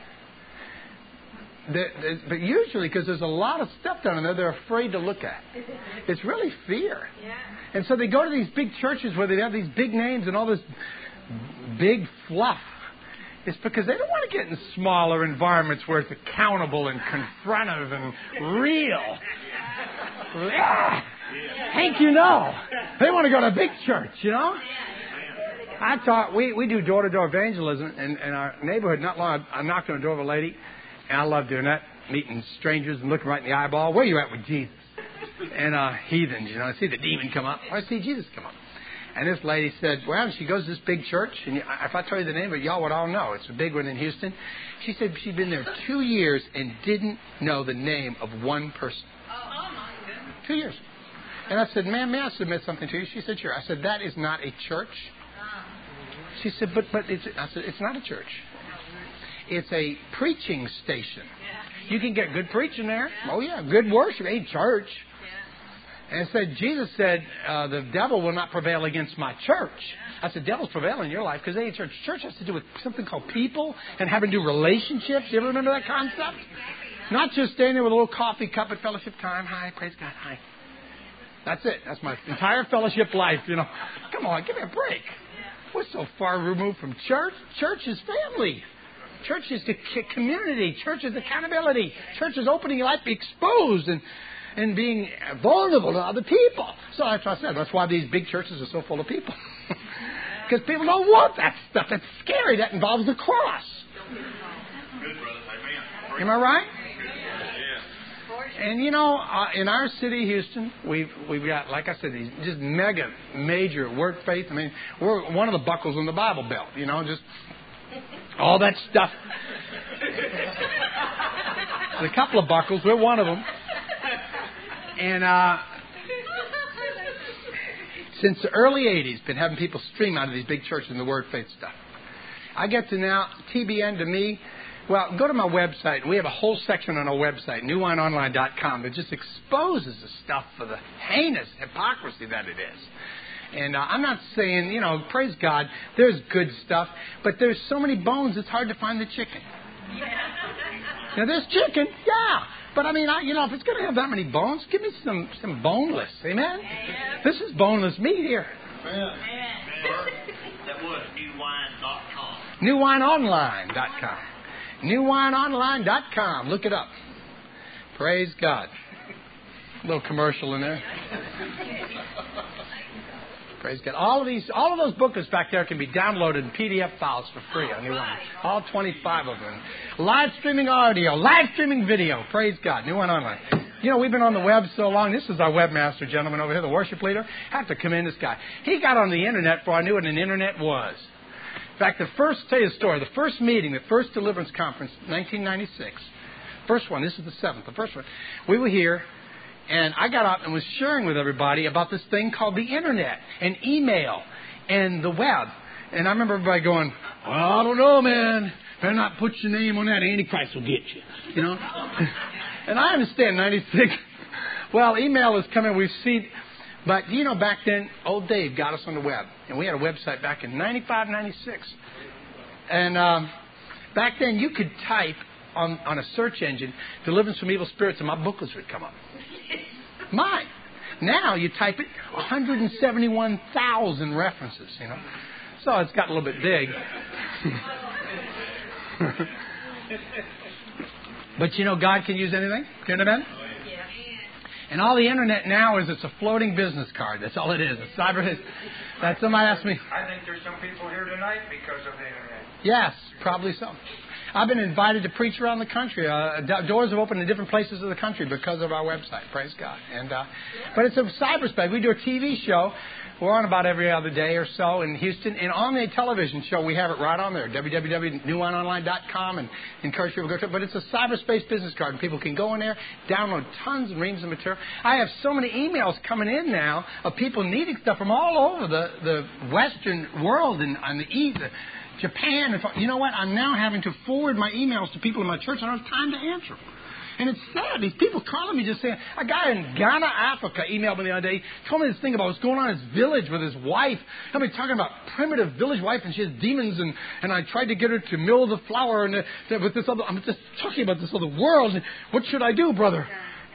But usually, because there's a lot of stuff down there they're afraid to look at. It's really fear. And so they go to these big churches where they have these big names and all this big fluff. It's because they don't want to get in smaller environments where it's accountable and confrontive and real. Hank, you know. They want to go to a big church, you know. I thought we do door-to-door evangelism in our neighborhood. Not long, I knocked on the door of a lady, and I love doing that, meeting strangers and looking right in the eyeball. Where you at with Jesus? And heathens, you know. I see the demon come up. I see Jesus come up. And this lady said, well, she goes to this big church. And if I tell you the name of it, y'all would all know. It's a big one in Houston. She said she'd been there 2 years and didn't know the name of one person. 2 years. And I said, ma'am, may I submit something to you? She said, sure. I said, that is not a church. She said, but I said, it's not a church. It's a preaching station. You can get good preaching there. Oh, yeah, good worship. Ain't church. And said, Jesus said, the devil will not prevail against my church. I said, devil's prevail in your life because they ain't church. Church has to do with something called people and having to do relationships. You ever remember that concept? Not just staying there with a little coffee cup at fellowship time. Hi, praise God, hi. That's it. That's my entire fellowship life, you know. Come on, give me a break. We're so far removed from church. Church is family. Church is the community. Church is accountability. Church is opening your life, be exposed and being vulnerable to other people. So that's what I said. That's why these big churches are so full of people. Because people don't want that stuff. That's scary. That involves the cross. Am I right? And in our city, Houston, we've got, like I said, these just mega, major word faith. I mean, we're one of the buckles in the Bible Belt. Just all that stuff. There's a couple of buckles. We're one of them. And since the early 80s, been having people stream out of these big churches and the word faith stuff. I get to now, TBN to me, well, go to my website. We have a whole section on our website, newwineonline.com, that just exposes the stuff for the heinous hypocrisy that it is. And I'm not saying, praise God, there's good stuff, but there's so many bones, it's hard to find the chicken. Now, there's chicken, yeah. But, I mean, if it's going to have that many bones, give me some boneless. Amen? This is boneless meat here. Amen. That was newwine.com. Newwineonline.com. Newwineonline.com. Look it up. Praise God. A little commercial in there. Praise God. All of those booklets back there can be downloaded in PDF files for free on New Wine. All 25 of them. Live streaming audio, live streaming video. Praise God. New Wine Online. We've been on the web so long. This is our webmaster gentleman over here, the worship leader. I have to commend this guy. He got on the internet before I knew what an internet was. In fact, tell you a story. The first meeting, the first deliverance conference, 1996. First one. This is the 7th. The first one. We were here. And I got up and was sharing with everybody about this thing called the internet and email and the web. And I remember everybody going, well, I don't know, man. Better not put your name on that. Antichrist will get you. And I understand, 96. Well, email is coming. We've seen. But, back then, old Dave got us on the web. And we had a website back in 95, 96. And back then, you could type on a search engine, deliverance from evil spirits, and my booklets would come up. Mine. Now you type it, 171,000 references, So it's got a little bit big. But God can use anything. Can it, man? And all the internet now is it's a floating business card. That's all it is. It's cyber. That somebody asked me. I think there's some people here tonight because of the internet. Yes, probably so. I've been invited to preach around the country. Doors have opened in different places of the country because of our website. Praise God. And but it's a cyberspace. We do a TV show. We're on about every other day or so in Houston. And on the television show, we have it right on there, www.newwineonline.com, and encourage people to go to it. But it's a cyberspace business card, and people can go in there, download tons and reams of material. I have so many emails coming in now of people needing stuff from all over the Western world and on the East, Japan. And you know what? I'm now having to forward my emails to people in my church. I don't have time to answer them. And it's sad. These people calling me just saying, a guy in Ghana, Africa, emailed me the other day, told me this thing about what's going on in his village with his wife. I've been talking about primitive village wife, and she has demons, and I tried to get her to mill the flour, and with this other, I'm just talking about this other world. And what should I do, brother?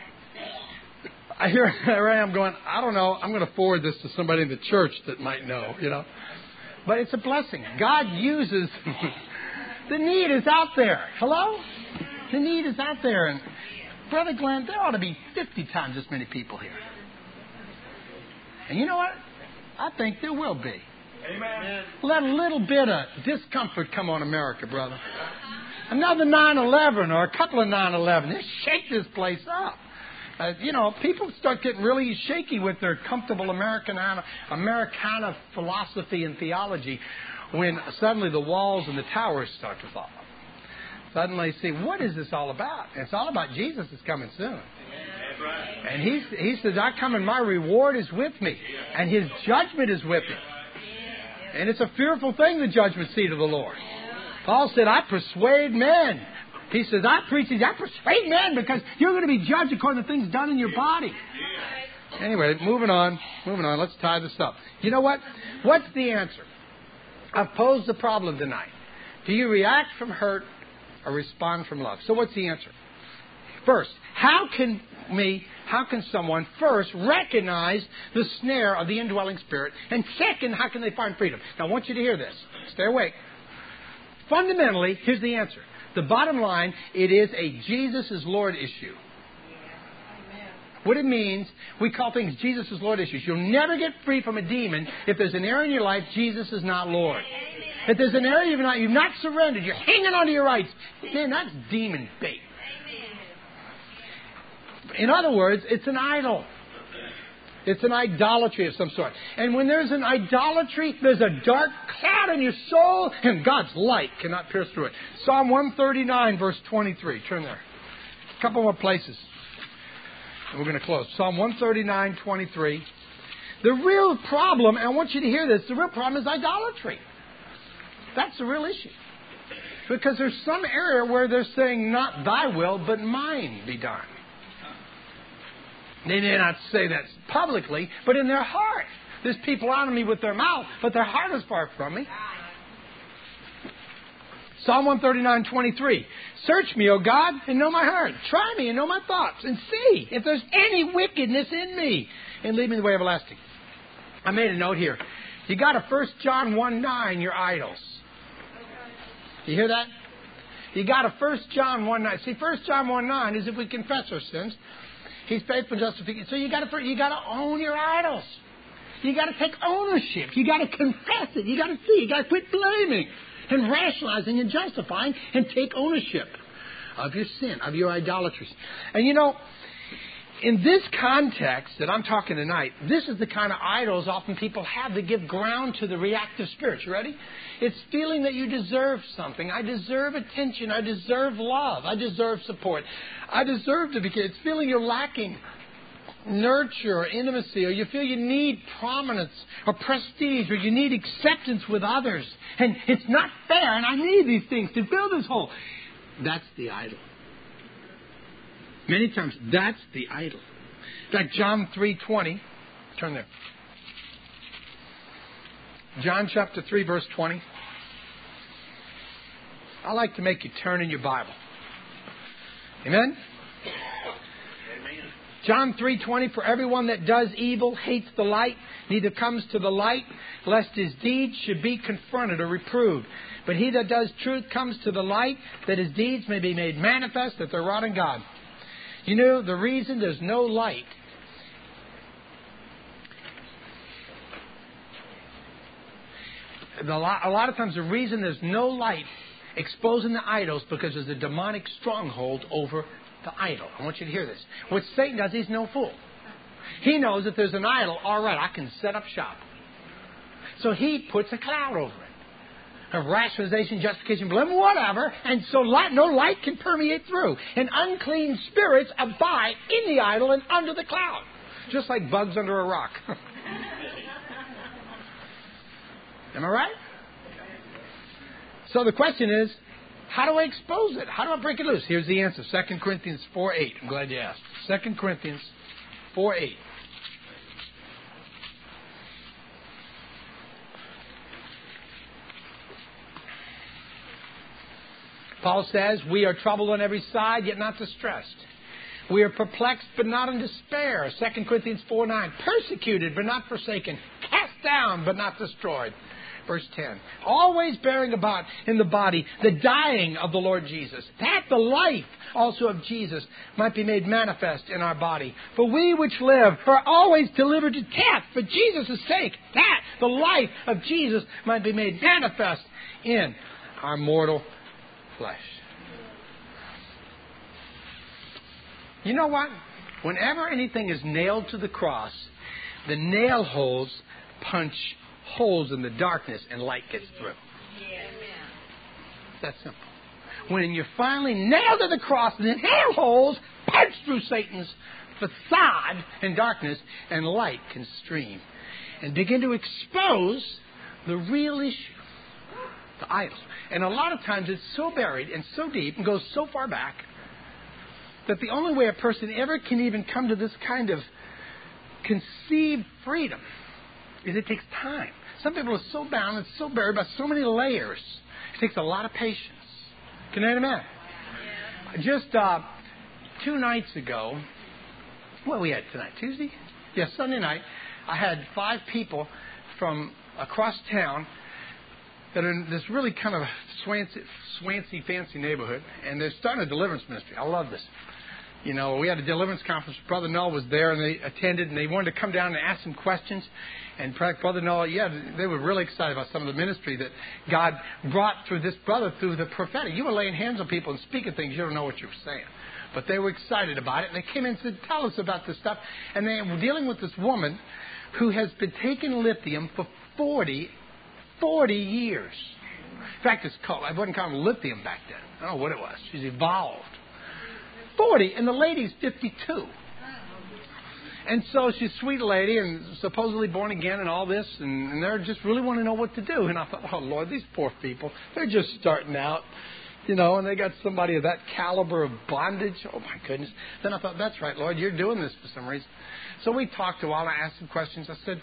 Here I am going, I don't know. I'm going to forward this to somebody in the church that might know, But it's a blessing. God uses, the need is out there. Hello? The need is out there. And Brother Glenn, there ought to be 50 times as many people here. And you know what? I think there will be. Amen. Let a little bit of discomfort come on America, brother. Another 9/11 or a couple of 9/11. Just shake this place up. People start getting really shaky with their comfortable Americana philosophy and theology when suddenly the walls and the towers start to fall. Suddenly see, what is this all about? It's all about Jesus is coming soon. And he says, I come and my reward is with me. And his judgment is with me. And it's a fearful thing, the judgment seat of the Lord. Paul said, I persuade men. He says, I persuade men because you're going to be judged according to things done in your body. Anyway, moving on. Let's tie this up. You know what? What's the answer? I've posed the problem tonight. Do you react from hurt or respond from love? So what's the answer? First, how can someone first recognize the snare of the indwelling spirit? And second, how can they find freedom? Now, I want you to hear this. Stay awake. Fundamentally, here's the answer. The bottom line, it is a Jesus is Lord issue. What it means, we call things Jesus is Lord issues. You'll never get free from a demon if there's an area in your life Jesus is not Lord. If there's an area you've not surrendered, you're hanging on to your rights, man, that's demon bait. In other words, it's an idol. It's an idolatry of some sort. And when there's an idolatry, there's a dark cloud in your soul, and God's light cannot pierce through it. Psalm 139, verse 23. Turn there. A couple more places. And we're going to close. Psalm 139, 23. The real problem, and I want you to hear this, the real problem is idolatry. That's the real issue. Because there's some area where they're saying, not thy will, but mine be done. They may not say that publicly, but in their heart. There's people honor me with their mouth, but their heart is far from me. Psalm 139:23. Search me, O God, and know my heart. Try me and know my thoughts, and see if there's any wickedness in me, and lead me in the way everlasting. I made a note here. You got a 1 John 1:9, your idols. You hear that? You got a 1 John 1:9. See, 1 John 1:9 is if we confess our sins, He's faithful and justified. So you got to own your idols. You got to take ownership. You got to confess it. You got to see. You got to quit blaming and rationalizing and justifying and take ownership of your sin, of your idolatries. And you know, in this context that I'm talking tonight, this is the kind of idols often people have that give ground to the reactive spirits. You ready? It's feeling that you deserve something. I deserve attention. I deserve love. I deserve support. I deserve to be cared. It's feeling you're lacking nurture or intimacy, or you feel you need prominence or prestige, or you need acceptance with others. And it's not fair, and I need these things to fill this hole. That's the idol. Many times, that's the idol. In fact, John 3:20. Turn there. John chapter 3, verse 20. I like to make you turn in your Bible. Amen? John 3:20. For everyone that does evil hates the light, neither comes to the light, lest his deeds should be confronted or reproved. But he that does truth comes to the light, that his deeds may be made manifest, that they're wrought in God. You know, the reason there's no light a lot of times the reason there's no light exposing the idols because there's a demonic stronghold over the idol. I want you to hear this. What Satan does, he's no fool. He knows if there's an idol, all right, I can set up shop. So he puts a cloud over it. Of rationalization, justification, blame, whatever, and so no light can permeate through. And unclean spirits abide in the idol and under the cloud, just like bugs under a rock. Am I right? So the question is, how do I expose it? How do I break it loose? Here's the answer. 2 Corinthians 4:8. I'm glad you asked. 2 Corinthians 4:8. Paul says, we are troubled on every side, yet not distressed. We are perplexed, but not in despair. 2 Corinthians 4:9. Persecuted, but not forsaken. Cast down, but not destroyed. Verse 10. Always bearing about in the body the dying of the Lord Jesus, that the life also of Jesus might be made manifest in our body. For we which live are always delivered to death for Jesus' sake, that the life of Jesus might be made manifest in our mortal flesh. You know what? Whenever anything is nailed to the cross, the nail holes punch holes in the darkness and light gets through. It's that simple. When you're finally nailed to the cross, the nail holes punch through Satan's facade in darkness and light can stream and begin to expose the real issue. The idol. And a lot of times it's so buried and so deep and goes so far back that the only way a person ever can even come to this kind of conceived freedom is it takes time. Some people are so bound and so buried by so many layers. It takes a lot of patience. Can I amen? Just 2 nights ago, what we had tonight? Tuesday? Yes, Sunday night. I had 5 people from across town that are in this really kind of swancy, fancy neighborhood, and they're starting a deliverance ministry. I love this. You know, we had a deliverance conference. Brother Noel was there, and they attended, and they wanted to come down and ask some questions. And Brother Noel, they were really excited about some of the ministry that God brought through this brother through the prophetic. You were laying hands on people and speaking things, you don't know what you were saying. But they were excited about it, and they came in and said, tell us about this stuff. And they were dealing with this woman who has been taking lithium for 40 years. In fact, I wouldn't call it lithium back then. I don't know what it was. She's evolved. 40, and the lady's 52. And so she's a sweet lady and supposedly born again and all this, and they just really want to know what to do. And I thought, oh, Lord, these poor people, they're just starting out, you know, and they got somebody of that caliber of bondage. Oh, my goodness. Then I thought, that's right, Lord, you're doing this for some reason. So we talked a while, and I asked some questions. I said,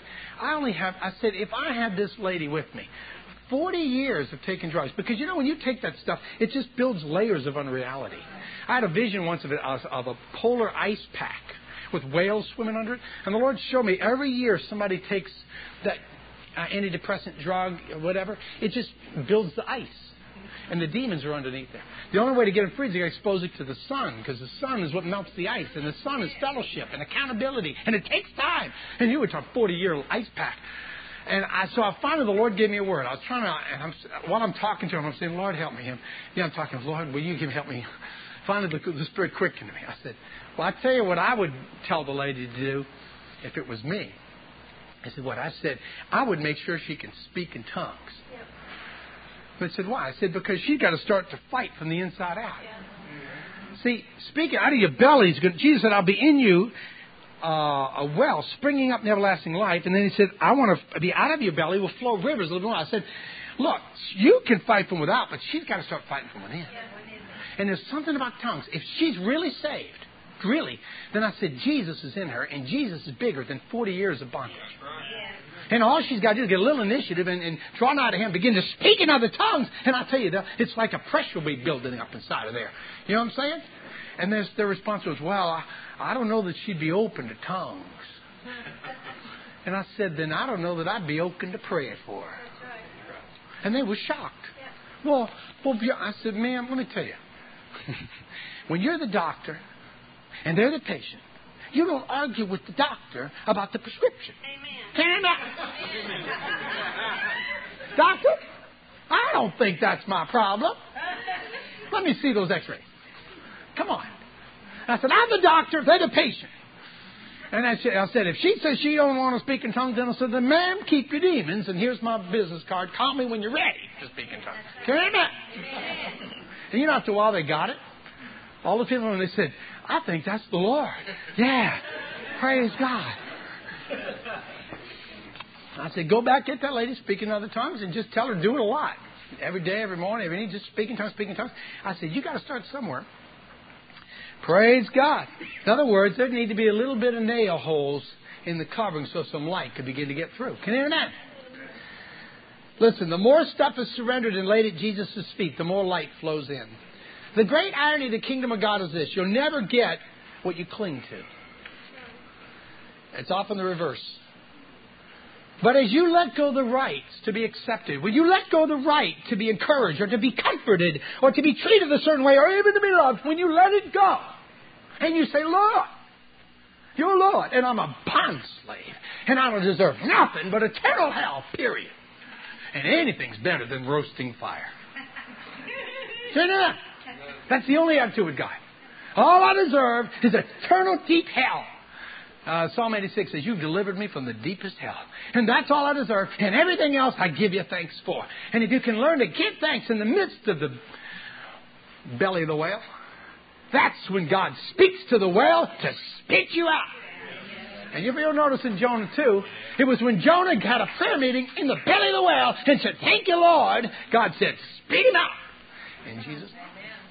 if I had this lady with me, 40 years of taking drugs, because, you know, when you take that stuff, it just builds layers of unreality. I had a vision once of a polar ice pack with whales swimming under it. And the Lord showed me every year somebody takes that antidepressant drug or whatever, it just builds the ice. And the demons are underneath there. The only way to get them free is to expose it to the sun, because the sun is what melts the ice. And the sun is fellowship and accountability. And it takes time. And you were talking 40-year ice pack. And so finally the Lord gave me a word. I was trying to, and while I'm talking to him, I'm saying, Lord, help me. I'm talking, Lord, will you help me? Finally, the Spirit quickened me. I said, well, I tell you what I would tell the lady to do if it was me. I said, what? I said, I would make sure she can speak in tongues. But I said, why? I said, because she's got to start to fight from the inside out. See, speaking out of your belly, Jesus said, I'll be in you a well springing up in everlasting life. And then he said, I want to be out of your belly will flow rivers of living water. I said, look, you can fight from without, but she's got to start fighting from within. And there's something about tongues. If she's really saved, really, then I said, Jesus is in her, and Jesus is bigger than 40 years of bondage. And all she's got to do is get a little initiative and draw nigh to him, begin to speak in other tongues. And I'll tell you, it's like a pressure will be building up inside of there. You know what I'm saying? And their response was, well, I don't know that she'd be open to tongues. And I said, then I don't know that I'd be open to praying for her. And they were shocked. Well, I said, ma'am, let me tell you. When you're the doctor and they're the patient, you don't argue with the doctor about the prescription. Amen. Doctor, I don't think that's my problem. Let me see those x-rays. Come on. I said, I'm the doctor, they're the patient. And I said, if she says she don't want to speak in tongues, then I said, then ma'am, keep your demons, and here's my business card. Call me when you're ready to speak in tongues. Amen. And you know, after a while they got it. All the people, when they said, I think that's the Lord. Yeah. Praise God. I said, go back, get that lady speaking other tongues, and just tell her to do it a lot. Every day, every morning, every night, just speaking tongues, speaking tongues. I said, you got to start somewhere. Praise God. In other words, there need to be a little bit of nail holes in the covering so some light could begin to get through. Can you hear that? Listen, the more stuff is surrendered and laid at Jesus' feet, the more light flows in. The great irony of the kingdom of God is this. You'll never get what you cling to. It's often the reverse. But as you let go of the right to be accepted, when you let go of the right to be encouraged or to be comforted or to be treated a certain way or even to be loved, when you let it go and you say, Lord, you're Lord, and I'm a bond slave, and I don't deserve nothing but eternal hell, period. And anything's better than roasting fire. See that? That's the only attitude with God. All I deserve is eternal deep hell. Psalm 86 says, you've delivered me from the deepest hell. And that's all I deserve. And everything else I give you thanks for. And if you can learn to give thanks in the midst of the belly of the whale, that's when God speaks to the whale to spit you out. And if you'll notice in Jonah 2, it was when Jonah had a prayer meeting in the belly of the whale and said, thank you, Lord, God said, spit him out. In Jesus' name.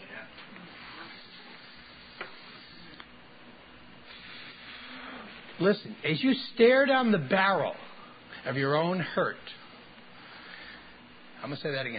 Listen, as you stare down the barrel of your own hurt, I'm going to say that again.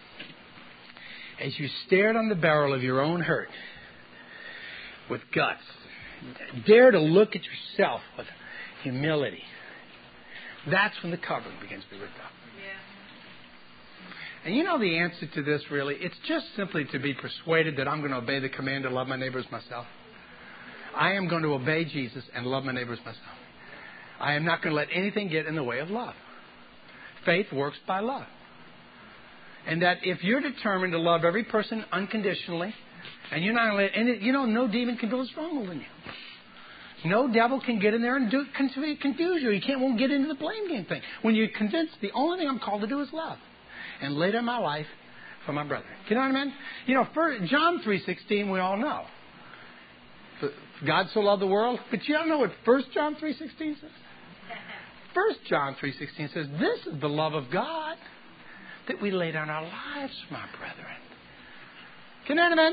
As you stare down the barrel of your own hurt with guts, dare to look at yourself with humility. That's when the covering begins to be ripped up. Yeah. And you know the answer to this really? It's just simply to be persuaded that I'm going to obey the command to love my neighbor as myself. I am going to obey Jesus and love my neighbor as myself. I am not going to let anything get in the way of love. Faith works by love. And that if you're determined to love every person unconditionally, and you're not going to let any, no demon can build a stronghold in you. No devil can get in there and confuse you. He won't get into the blame game thing. When you're convinced the only thing I'm called to do is love and lay down my life for my brother. You know what I mean? John 3:16 we all know. God so loved the world. But you don't know what 1 John 3:16 says? 1 John 3:16 says, this is the love of God, that we lay down our lives for my brethren. Can you amen?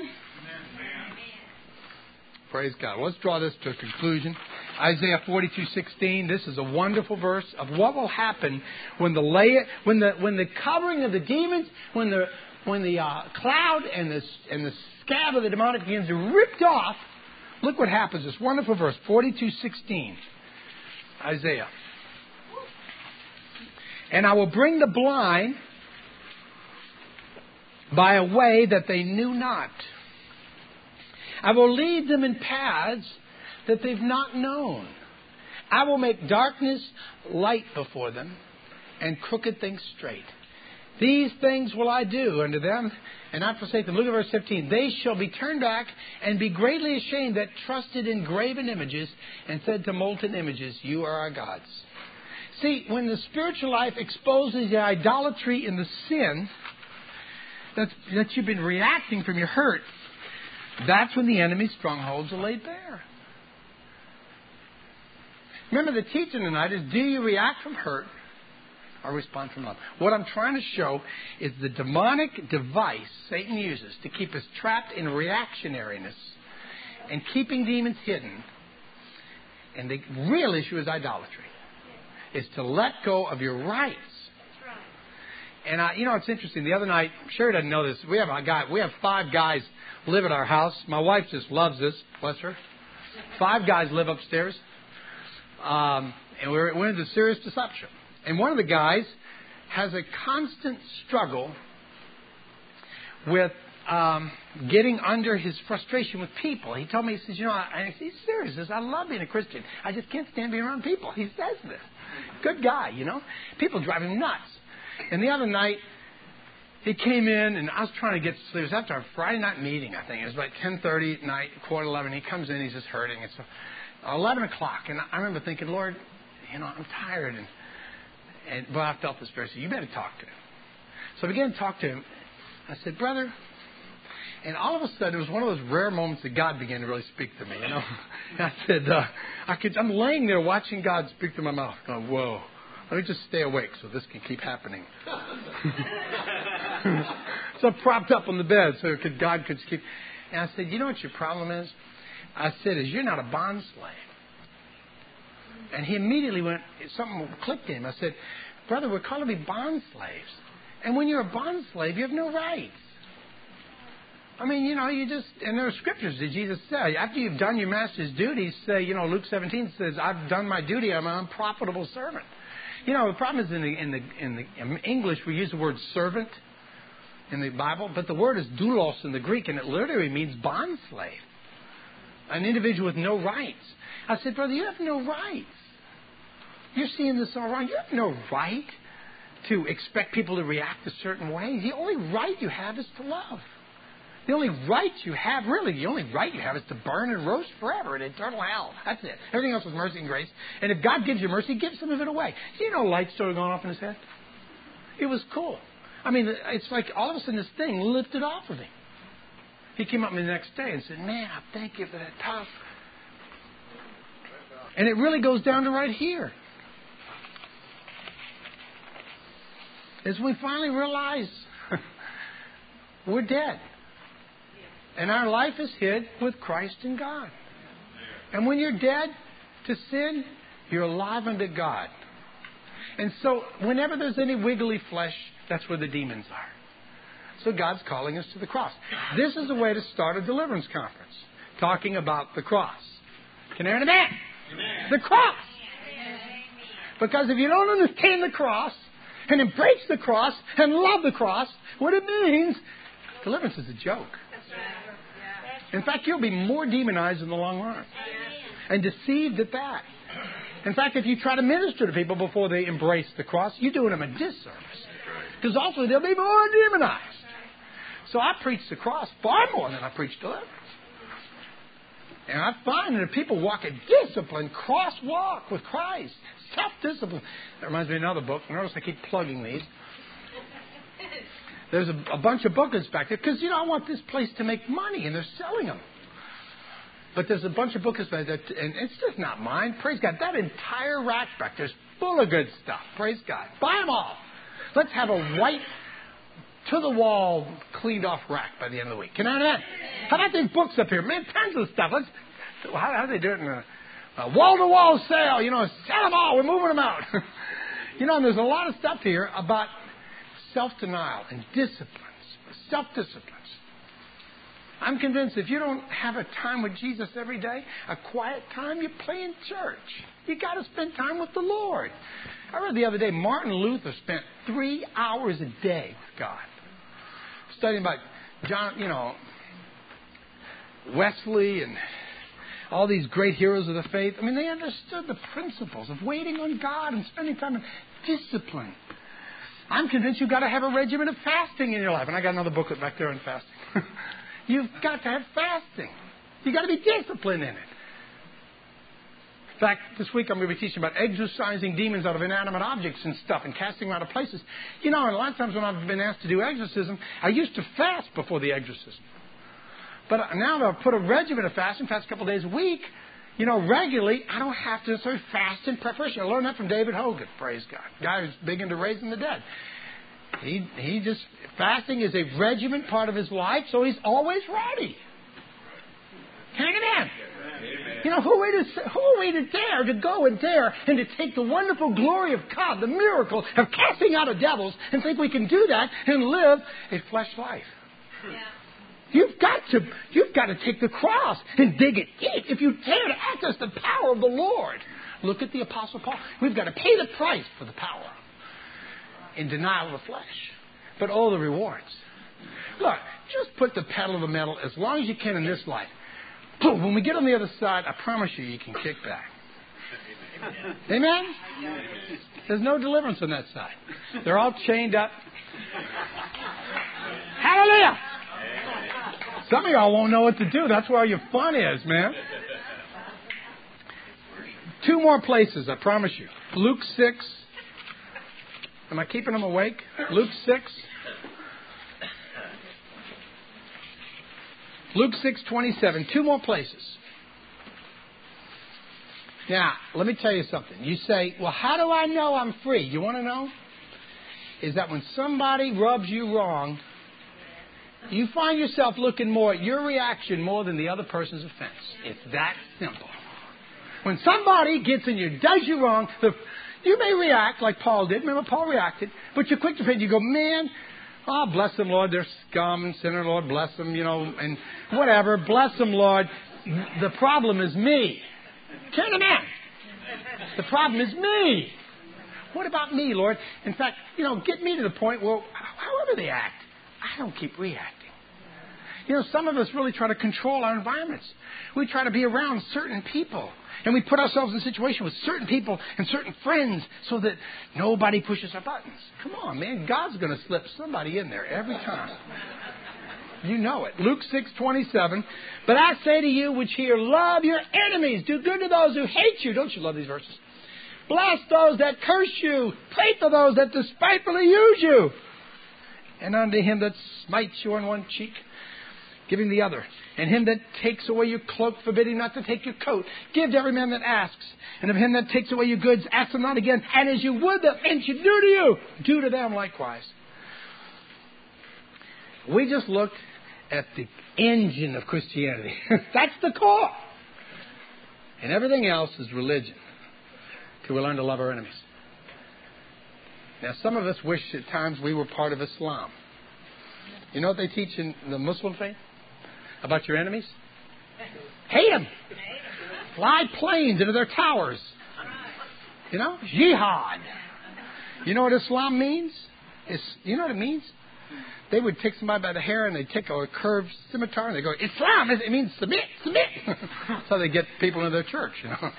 Praise God. Let's draw this to a conclusion. Isaiah 42:16. This is a wonderful verse of what will happen when the covering of the demons, when the cloud and the scab of the demonic begins to rip off. Look what happens. This wonderful verse, 42:16. Isaiah. And I will bring the blind by a way that they knew not. I will lead them in paths that they've not known. I will make darkness light before them and crooked things straight. These things will I do unto them and not forsake them. Look at verse 15. They shall be turned back and be greatly ashamed that trusted in graven images and said to molten images, you are our gods. See, when the spiritual life exposes the idolatry and the sin that you've been reacting from your hurt, that's when the enemy's strongholds are laid bare. Remember, the teaching tonight is, do you react from hurt or respond from love? What I'm trying to show is the demonic device Satan uses to keep us trapped in reactionariness and keeping demons hidden. And the real issue is idolatry. Is to let go of your rights. And it's interesting. The other night, Sherry doesn't know this. We have 5 guys live at our house. My wife just loves this. Bless her. 5 guys live upstairs. And we're into serious deception. And one of the guys has a constant struggle with getting under his frustration with people. He told me, he says, he's serious. He says, I love being a Christian. I just can't stand being around people. He says this. Good guy, People drive him nuts. And the other night, he came in, and I was trying to get to sleep. It was after our Friday night meeting, I think. It was like 10:30 at night, 10:45. He comes in, he's just hurting. It's 11 o'clock, and I remember thinking, Lord, I'm tired. But I felt the Spirit say, you better talk to him. So I began to talk to him. I said, brother, and all of a sudden, it was one of those rare moments that God began to really speak to me, And I said, I'm laying there watching God speak to my mouth, going, whoa. Let me just stay awake so this can keep happening. So I propped up on the bed so God could keep. And I said, you know what your problem is? I said, you're not a bond slave. And he immediately something clicked to him. I said, brother, we're called to be bond slaves. And when you're a bond slave, you have no rights. I mean, and there are scriptures that Jesus said, after you've done your master's duties, say, Luke 17 says, I've done my duty, I'm an unprofitable servant. The problem is in English we use the word servant in the Bible, but the word is doulos in the Greek, and it literally means bond slave. An individual with no rights. I said, brother, you have no rights. You're seeing this all wrong. You have no right to expect people to react a certain way. The only right you have is to love. The only right you have is to burn and roast forever in eternal hell. That's it. Everything else is mercy and grace. And if God gives you mercy, He gives some of it away. Light started going off in his head. It was cool. I mean, it's like all of a sudden this thing lifted off of him. He came up to me the next day and said, man, I thank you for that talk. And it really goes down to right here. As we finally realize we're dead. And our life is hid with Christ in God. And when you're dead to sin, you're alive unto God. And so whenever there's any wiggly flesh, that's where the demons are. So God's calling us to the cross. This is a way to start a deliverance conference, talking about the cross. Can I hear that? The cross. Because if you don't understand the cross and embrace the cross and love the cross, what it means, deliverance is a joke. In fact, you'll be more demonized in the long run and deceived at that. In fact, if you try to minister to people before they embrace the cross, you're doing them a disservice. Because ultimately they'll be more demonized. So I preach the cross far more than I preach deliverance. And I find that if people walk a disciplined crosswalk with Christ, self-discipline. That reminds me of another book. Notice I keep plugging these. There's a bunch of booklets back there. Because, I want this place to make money, and they're selling them. But there's a bunch of booklets back there, and it's just not mine. Praise God. That entire rack back there's full of good stuff. Praise God. Buy them all. Let's have a white, to-the-wall, cleaned-off rack by the end of the week. Can I have that? How about these books up here? Man, tons of stuff. How do they do it in a wall-to-wall sale? Sell them all. We're moving them out. And there's a lot of stuff here about self-denial and disciplines, self-disciplines. I'm convinced if you don't have a time with Jesus every day, a quiet time, you play in church. You got to spend time with the Lord. I read the other day, Martin Luther spent 3 hours a day with God. Studying about John, Wesley and all these great heroes of the faith. I mean, they understood the principles of waiting on God and spending time in discipline. I'm convinced you've got to have a regimen of fasting in your life. And I got another booklet back there on fasting. You've got to have fasting. You've got to be disciplined in it. In fact, this week I'm going to be teaching about exorcising demons out of inanimate objects and stuff and casting them out of places. And a lot of times when I've been asked to do exorcism, I used to fast before the exorcism. But now that I've put a regimen of fasting, fast a couple of days a week, regularly, I don't have to necessarily fast in preparation. I learned that from David Hogan, praise God. Guy who's big into raising the dead. He just, fasting is a regiment part of his life, so he's always ready. Hang it in. Who are we to dare to go and dare and to take the wonderful glory of God, the miracle of casting out of devils, and think we can do that and live a flesh life? Yeah. You've got to take the cross and dig it deep. If you dare to access the power of the Lord, look at the Apostle Paul. We've got to pay the price for the power in denial of the flesh, but all the rewards. Look, just put the pedal to the metal as long as you can in this life. Boom, when we get on the other side, I promise you can kick back. Amen? There's no deliverance on that side. They're all chained up. Hallelujah! Some of y'all won't know what to do. That's where your fun is, man. 2 more places, I promise you. Luke 6. Am I keeping them awake? Luke 6. Luke 6:27. 2 more places. Now, let me tell you something. You say, well, how do I know I'm free? You want to know? Is that when somebody rubs you wrong, you find yourself looking more at your reaction more than the other person's offense. It's that simple. When somebody gets in you, does you wrong, you may react like Paul did. Remember, Paul reacted. But you're quick to say, you go, man, bless them, Lord. They're scum and sinner, Lord. Bless them, and whatever. Bless them, Lord. The problem is me. Turn them in. The problem is me. What about me, Lord? In fact, get me to the point where, however they act, I don't keep reacting. Some of us really try to control our environments. We try to be around certain people. And we put ourselves in a situation with certain people and certain friends so that nobody pushes our buttons. Come on, man. God's going to slip somebody in there every time. You know it. Luke 6:27. But I say to you which hear, love your enemies. Do good to those who hate you. Don't you love these verses? Bless those that curse you. Pray for those that despitefully use you. And unto him that smites you on one cheek, give him the other. And him that takes away your cloak, forbid him not to take your coat. Give to every man that asks. And of him that takes away your goods, ask them not again. And as you would that men should do to you, do to them likewise. We just looked at the engine of Christianity. That's the core. And everything else is religion. Till we learn to love our enemies. Now, some of us wish at times we were part of Islam. You know what they teach in the Muslim faith? About your enemies? Hate them. Fly planes into their towers. Jihad. You know what Islam means? You know what it means? They would take somebody by the hair and they'd take a curved scimitar and they go, Islam, it means submit, submit. So they get people into their church, you know.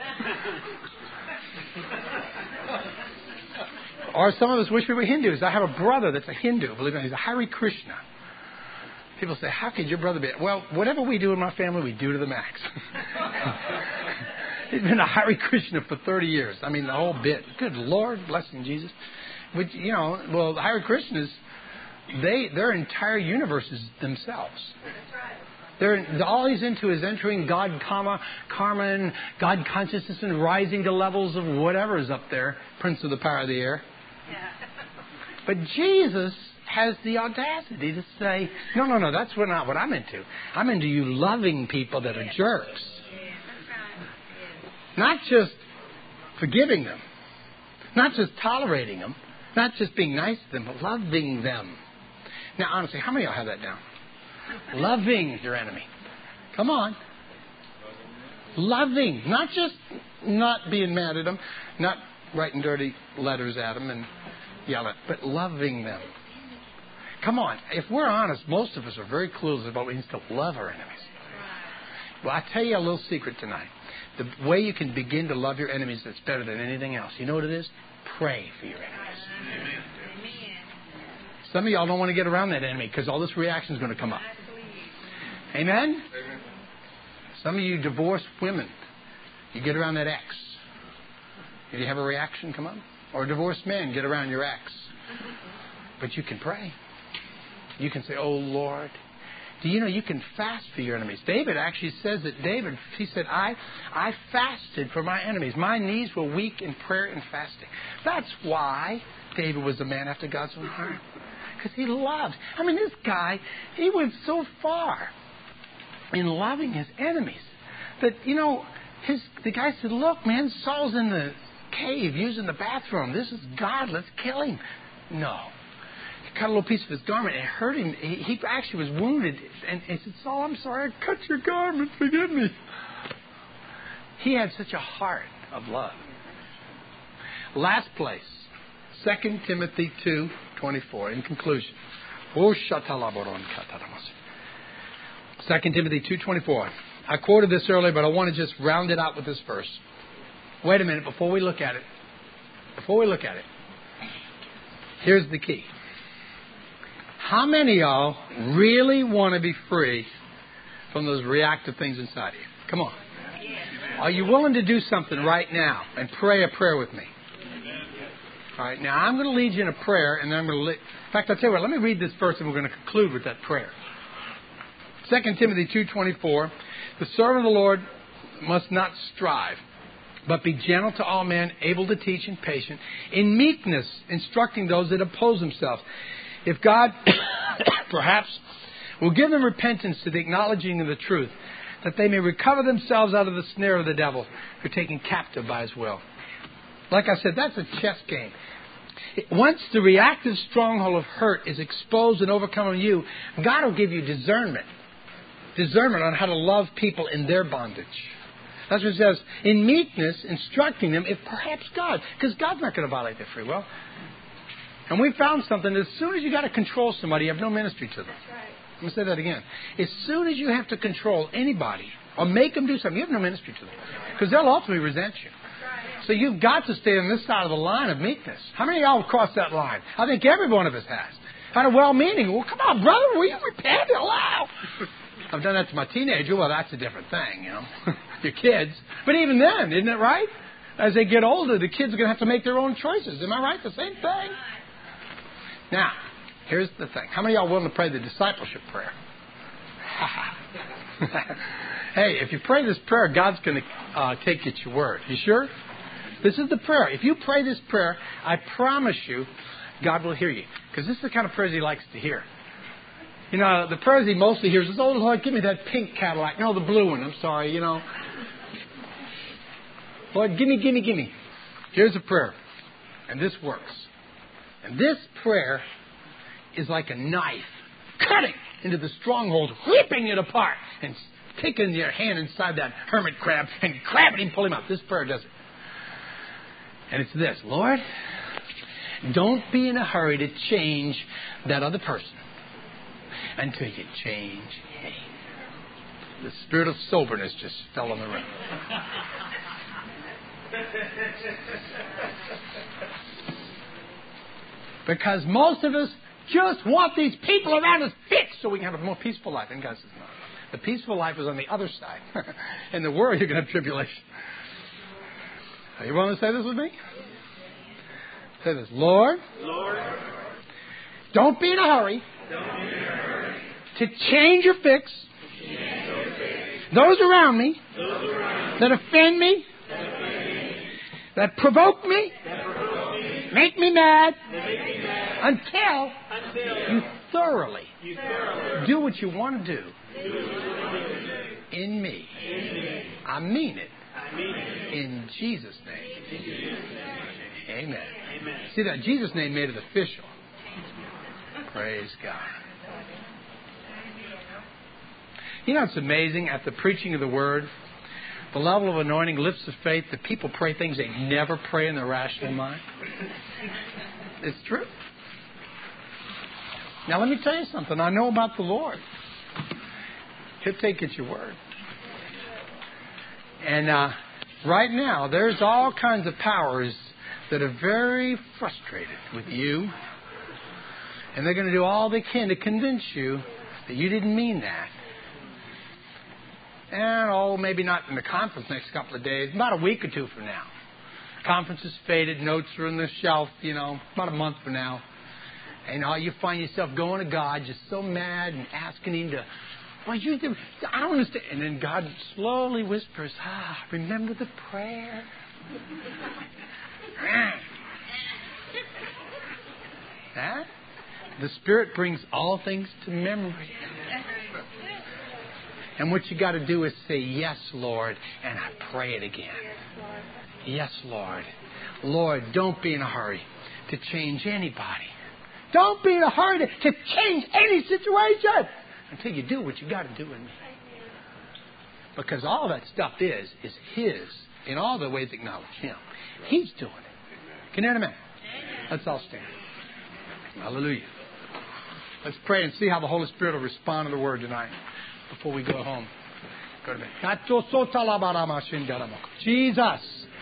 Or some of us wish we were Hindus. I have a brother that's a Hindu, believe it or not. He's a Hare Krishna. People say, how could your brother be? Well, whatever we do in my family, we do to the max. He's been a Hare Krishna for 30 years. I mean, the whole bit. Good Lord, blessing Jesus. Which, you know, well, the Hare Krishnas, their entire universe is themselves. All he's into is entering God karma and God consciousness and rising to levels of whatever is up there, Prince of the Power of the Air. Yeah. But Jesus has the audacity to say, no, that's not what I'm into. I'm into you loving people that are jerks. Not just forgiving them, not just tolerating them, not just being nice to them, but loving them. Now, honestly, how many of y'all have that down? Loving your enemy. Come on. Loving. Not just not being mad at them, not writing dirty letters at them and yelling, but loving them. Come on. If we're honest, most of us are very clueless about what it means to love our enemies. Well, I'll tell you a little secret tonight. The way you can begin to love your enemies that's better than anything else. You know what it is? Pray for your enemies. Amen. Some of y'all don't want to get around that enemy because all this reaction is going to come up. Amen? Some of you divorced women, you get around that ex. Did you have a reaction come up? Or divorced men, get around your ex. But you can pray. You can say, oh Lord. Do you know you can fast for your enemies? David actually says that he said, I fasted for my enemies. My knees were weak in prayer and fasting. That's why David was a man after God's own heart. Because he loved. I mean, this guy, he went so far in loving his enemies that, you know, the guy said, look, man, Saul's in the cave using the bathroom. This is God. Let's kill him. No. He cut a little piece of his garment and it hurt him. He actually was wounded. And he said, Saul, I'm sorry. I cut your garment. Forgive me. He had such a heart of love. Last place. 2 Timothy 2:24. In conclusion. 2 Timothy 2:24. I quoted this earlier, but I want to just round it out with this verse. Wait a minute, before we look at it. Here's the key. How many of y'all really want to be free from those reactive things inside of you? Come on. Are you willing to do something right now and pray a prayer with me? All right, now I'm going to lead you in a prayer, and then I'm going to in fact, I'll tell you what, let me read this verse, and we're going to conclude with that prayer. 2 Timothy 2:24, the servant of the Lord must not strive, but be gentle to all men, able to teach and patient, in meekness, instructing those that oppose themselves. If God, perhaps, will give them repentance to the acknowledging of the truth, that they may recover themselves out of the snare of the devil, who are taken captive by his will. Like I said, that's a chess game. Once the reactive stronghold of hurt is exposed and overcome on you, God will give you discernment. Discernment on how to love people in their bondage. That's what it says. In meekness, instructing them, if perhaps God, because God's not going to violate their free will. And we found something. As soon as you got to control somebody, you have no ministry to them. I'm going to say that again. As soon as you have to control anybody or make them do something, you have no ministry to them. Because they'll ultimately resent you. So you've got to stay on this side of the line of meekness. How many of y'all have crossed that line? I think every one of us has. Out of well-meaning. Well, come on, brother, will you repent? Allow. I've done that to my teenager. Well, that's a different thing, you know. Your kids. But even then, isn't it right? As they get older, the kids are going to have to make their own choices. Am I right? The same thing. Now, here's the thing. How many of y'all are willing to pray the discipleship prayer? Hey, if you pray this prayer, God's going to take you at your word. You sure? This is the prayer. If you pray this prayer, I promise you, God will hear you. Because this is the kind of prayers He likes to hear. You know, the prayers He mostly hears is, oh, Lord, give me that pink Cadillac. No, the blue one. I'm sorry, you know. Lord, gimme. Here's a prayer. And this works. And this prayer is like a knife cutting into the stronghold, ripping it apart, and taking your hand inside that hermit crab and grabbing him, pull him out. This prayer does it. And it's this. Lord, Don't be in a hurry to change that other person until you change me. The spirit of soberness just fell in the room. Because most of us just want these people around us fixed so we can have a more peaceful life. And God says, no. The peaceful life is on the other side. In the world, you're going to have tribulation. Are you willing to say this with me? Say this. Lord, don't be in a hurry to change or fix those around me that offend me, that provoke me, make me mad, until you thoroughly do what you want to do in me. I mean it. In Jesus' name. Amen. See that? Jesus' name made it official. Praise God. You know, it's amazing. At the preaching of the Word, the level of anointing lifts the faith that people pray things they never pray in their rational mind. It's true. Now, let me tell you something. I know about the Lord. He'll take at your word. And right now, there's all kinds of powers that are very frustrated with you. And they're going to do all they can to convince you that you didn't mean that. And, maybe not in the conference next couple of days. About a week or two from now. Conference is faded. Notes are in the shelf, about a month from now. And you find yourself going to God just so mad and asking Him to, I don't understand. And then God slowly whispers, remember the prayer? The Spirit brings all things to memory. And what you got to do is say, yes, Lord, and I pray it again. Yes, Lord. Lord, don't be in a hurry to change anybody. Don't be in a hurry to change any situation until you do what you got to do in me. Because all that stuff is His. In all the ways acknowledge Him. He's doing it. Can you hear Amen? Let's all stand. Hallelujah. Let's pray and see how the Holy Spirit will respond to the Word tonight before we go home. Go to bed. Jesus.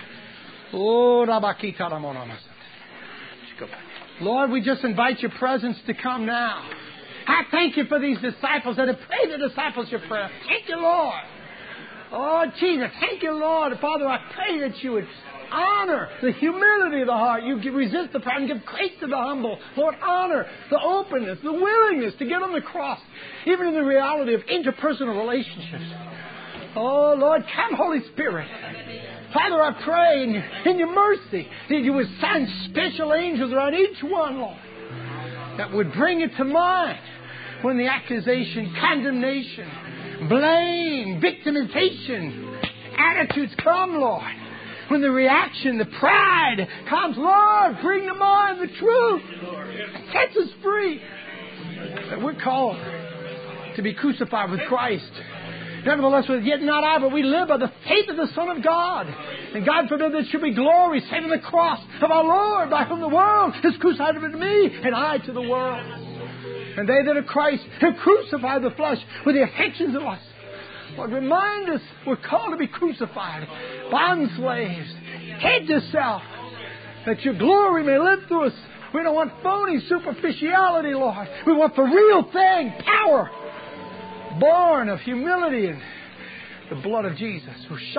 Lord, we just invite your presence to come now. I thank you for these disciples that have prayed the discipleship prayer. Thank you, Lord. Oh, Jesus, thank you, Lord. Father, I pray that you would honor the humility of the heart. You resist the proud and give grace to the humble. Lord, honor the openness, the willingness to get on the cross, even in the reality of interpersonal relationships. Oh, Lord, come, Holy Spirit. Father, I pray in your mercy that you would send special angels around each one, Lord, that would bring it to mind when the accusation, condemnation, blame, victimization, attitudes come, Lord. When the reaction, the pride comes, Lord, bring to mind the truth. Set us free. That we're called to be crucified with Christ. Nevertheless, yet not I, but we live by the faith of the Son of God. And God forbid there should be glory save in the cross of our Lord, by whom the world is crucified to me, and I to the world. And they that are Christ have crucified the flesh with the affections of us. Lord, remind us we're called to be crucified, bond slaves, head to self, that your glory may live through us. We don't want phony superficiality, Lord. We want the real thing, power, born of humility and the blood of Jesus.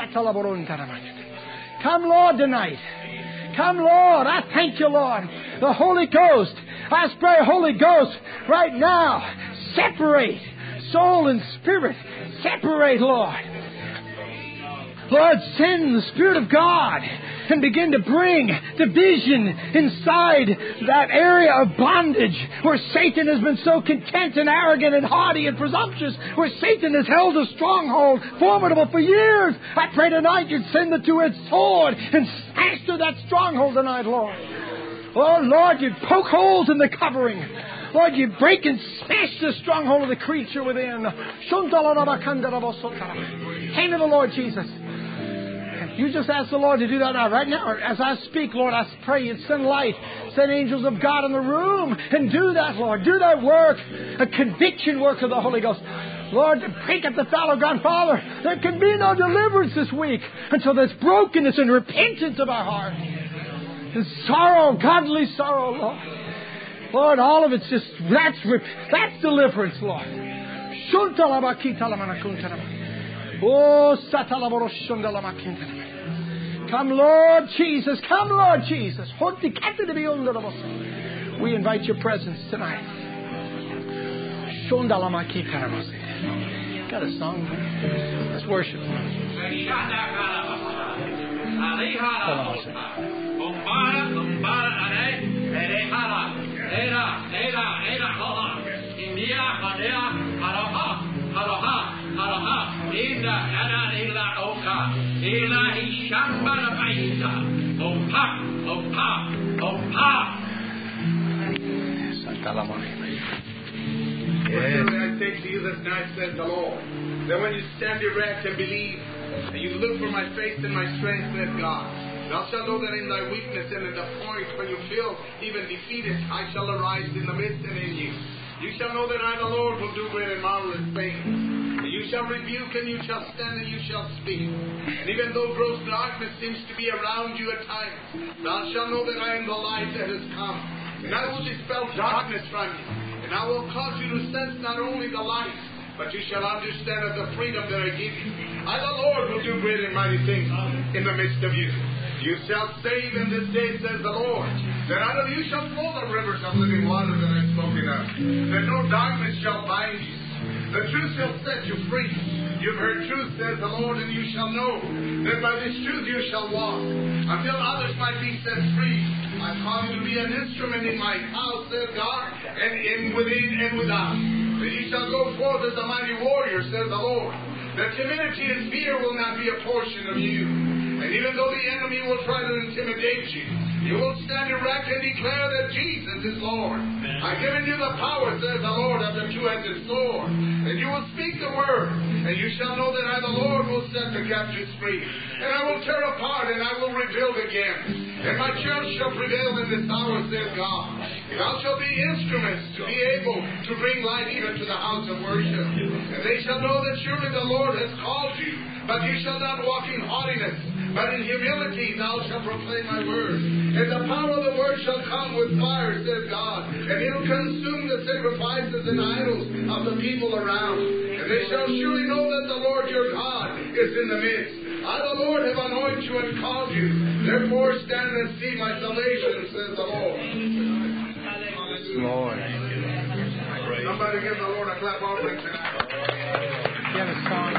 Come, Lord, tonight. Come, Lord. I thank you, Lord. The Holy Ghost. I pray, Holy Ghost, right now, separate soul and spirit. Separate, Lord. Lord, send the Spirit of God and begin to bring division inside that area of bondage where Satan has been so content and arrogant and haughty and presumptuous, where Satan has held a stronghold formidable for years. I pray tonight you'd send the two-edged sword and smash through that stronghold tonight, Lord. Oh, Lord, you'd poke holes in the covering. Lord, you break and smash the stronghold of the creature within. Hand to the Lord Jesus. And You just ask the Lord to do that now. Right now, as I speak, Lord, I pray you'd send light, send angels of God in the room, and do that, Lord. Do that work, a conviction work of the Holy Ghost. Lord, to break up the fallow ground. Father, there can be no deliverance this week until there's brokenness and repentance of our heart. And sorrow, godly sorrow, Lord. Lord, all of it's just, that's deliverance, Lord. Come, Lord Jesus. Come, Lord Jesus. We invite your presence tonight. Got a song? Let's worship. Verily I say to you this night, says the Lord, that when you stand erect and believe, and you look for my face and my strength, says God, thou shalt know that in thy weakness and in the point when you feel even defeated, I shall arise in the midst and in you. You shall know that I, the Lord, will do great and marvelous things. And you shall rebuke, and you shall stand, and you shall speak. And even though gross darkness seems to be around you at times, thou shalt know that I am the light that has come. And I will dispel darkness from you. And I will cause you to sense not only the light, but you shall understand of the freedom that I give you. I, the Lord, will do great and mighty things in the midst of you. You shall save in this day, says the Lord, that out of you shall flow the rivers of living water that I've spoken of, that no darkness shall bind you. The truth shall set you free. You've heard truth, says the Lord, and you shall know that by this truth you shall walk, until others might be set free. I call you to be an instrument in my house, says God, and in within and without. That ye shall go forth as a mighty warrior, says the Lord. That timidity and fear will not be a portion of you. And even though the enemy will try to intimidate you, you will stand erect and declare that Jesus is Lord. I've given you the power, says the Lord, of the two-edged sword. And you will speak the word, and you shall know that I, the Lord, will set the captives free. And I will tear apart, and I will rebuild again. And my church shall prevail in this hour, says God. And thou shalt be instruments to be able to bring light even to the house of worship. And they shall know that surely the Lord has called you, but you shall not walk in haughtiness, but in humility thou shalt proclaim my word. And the power of the word shall come with fire, says God. And it'll consume the sacrifices and idols of the people around. And they shall surely know that the Lord your God is in the midst. I, the Lord, have anointed you and called you. Therefore stand and see my salvation, says the Lord. Lord. Somebody give the Lord a clap offering tonight. Get a song.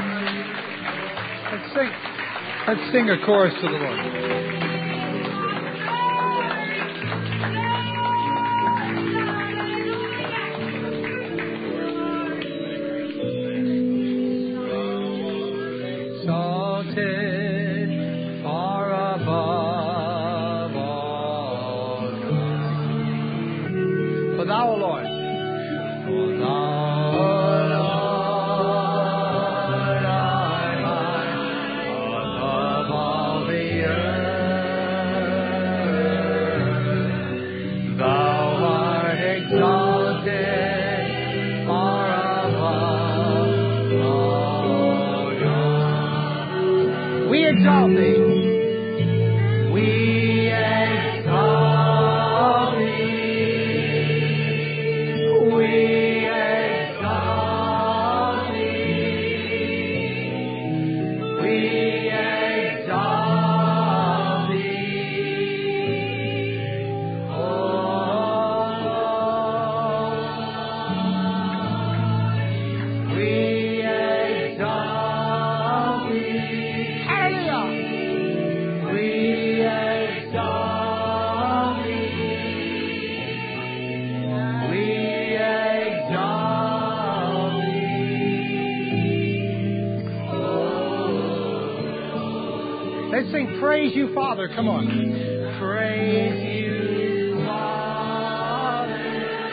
Let's sing a chorus to the Lord. Exalted far above all gods. For thou, O Lord, for thou, O Lord, art high above all the earth. Thou art exalted far above all gods. We exalt thee. We exalt thee. We exalt thee. We exalt thee. Oh Lord. We exalt thee. Hallelujah. We exalt thee. We exalt thee. Oh. Let's sing Praise You, Father. Come on. Praise You, Father.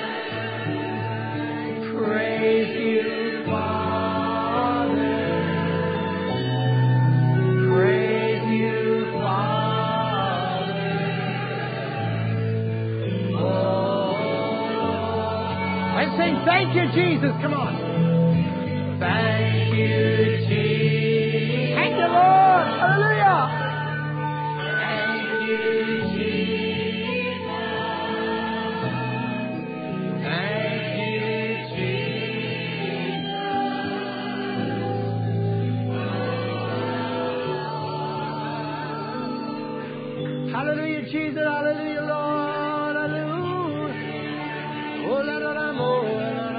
Praise You, Father. Praise You, Thank you, Jesus. Come on. Thank you, Jesus. Thank you, Lord. Hallelujah. Thank you, Jesus. Thank you, Jesus. Hallelujah, Jesus. Hallelujah, Lord. Hallelujah. Oh, la, la, la, mo, la, la, la.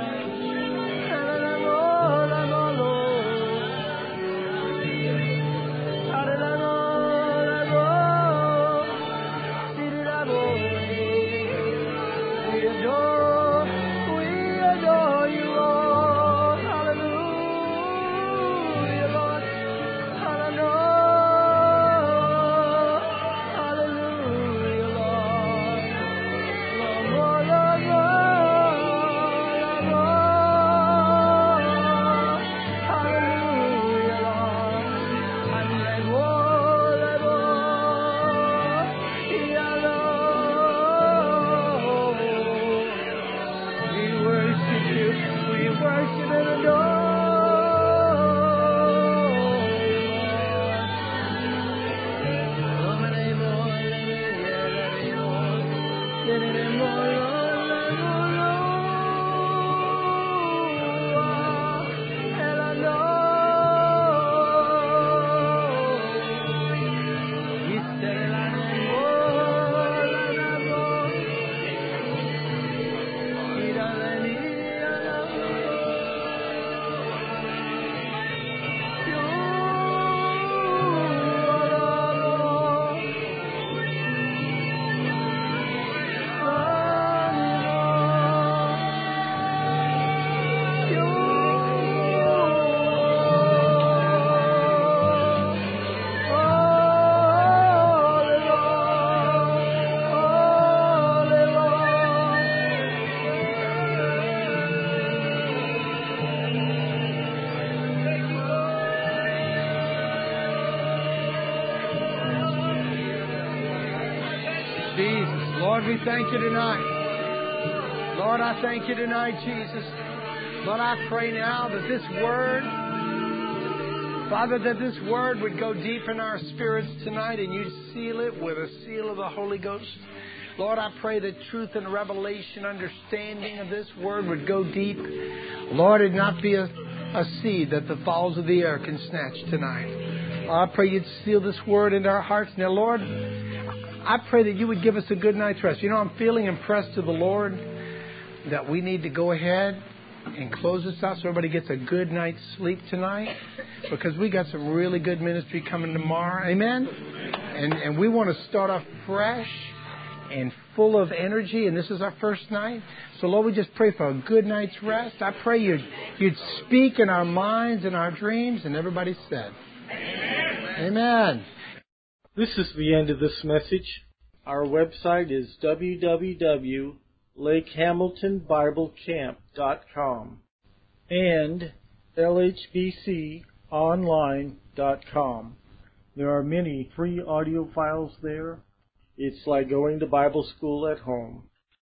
Lord, we thank you tonight. Lord, I thank you tonight, Jesus. Lord, I pray now that this word, Father, that this word would go deep in our spirits tonight and you'd seal it with a seal of the Holy Ghost. Lord, I pray that truth and revelation, understanding of this word would go deep. Lord, it not be a seed that the fowls of the air can snatch tonight. I pray you'd seal this word into our hearts. Now, Lord, I pray that you would give us a good night's rest. You know, I'm feeling impressed to the Lord that we need to go ahead and close this out so everybody gets a good night's sleep tonight, because we got some really good ministry coming tomorrow. Amen? And we want to start off fresh and full of energy, and this is our first night. So, Lord, we just pray for a good night's rest. I pray you'd speak in our minds and our dreams, and everybody said, Amen. Amen. This is the end of this message. Our website is www.lakehamiltonbiblecamp.com and lhbconline.com. There are many free audio files there. It's like going to Bible school at home.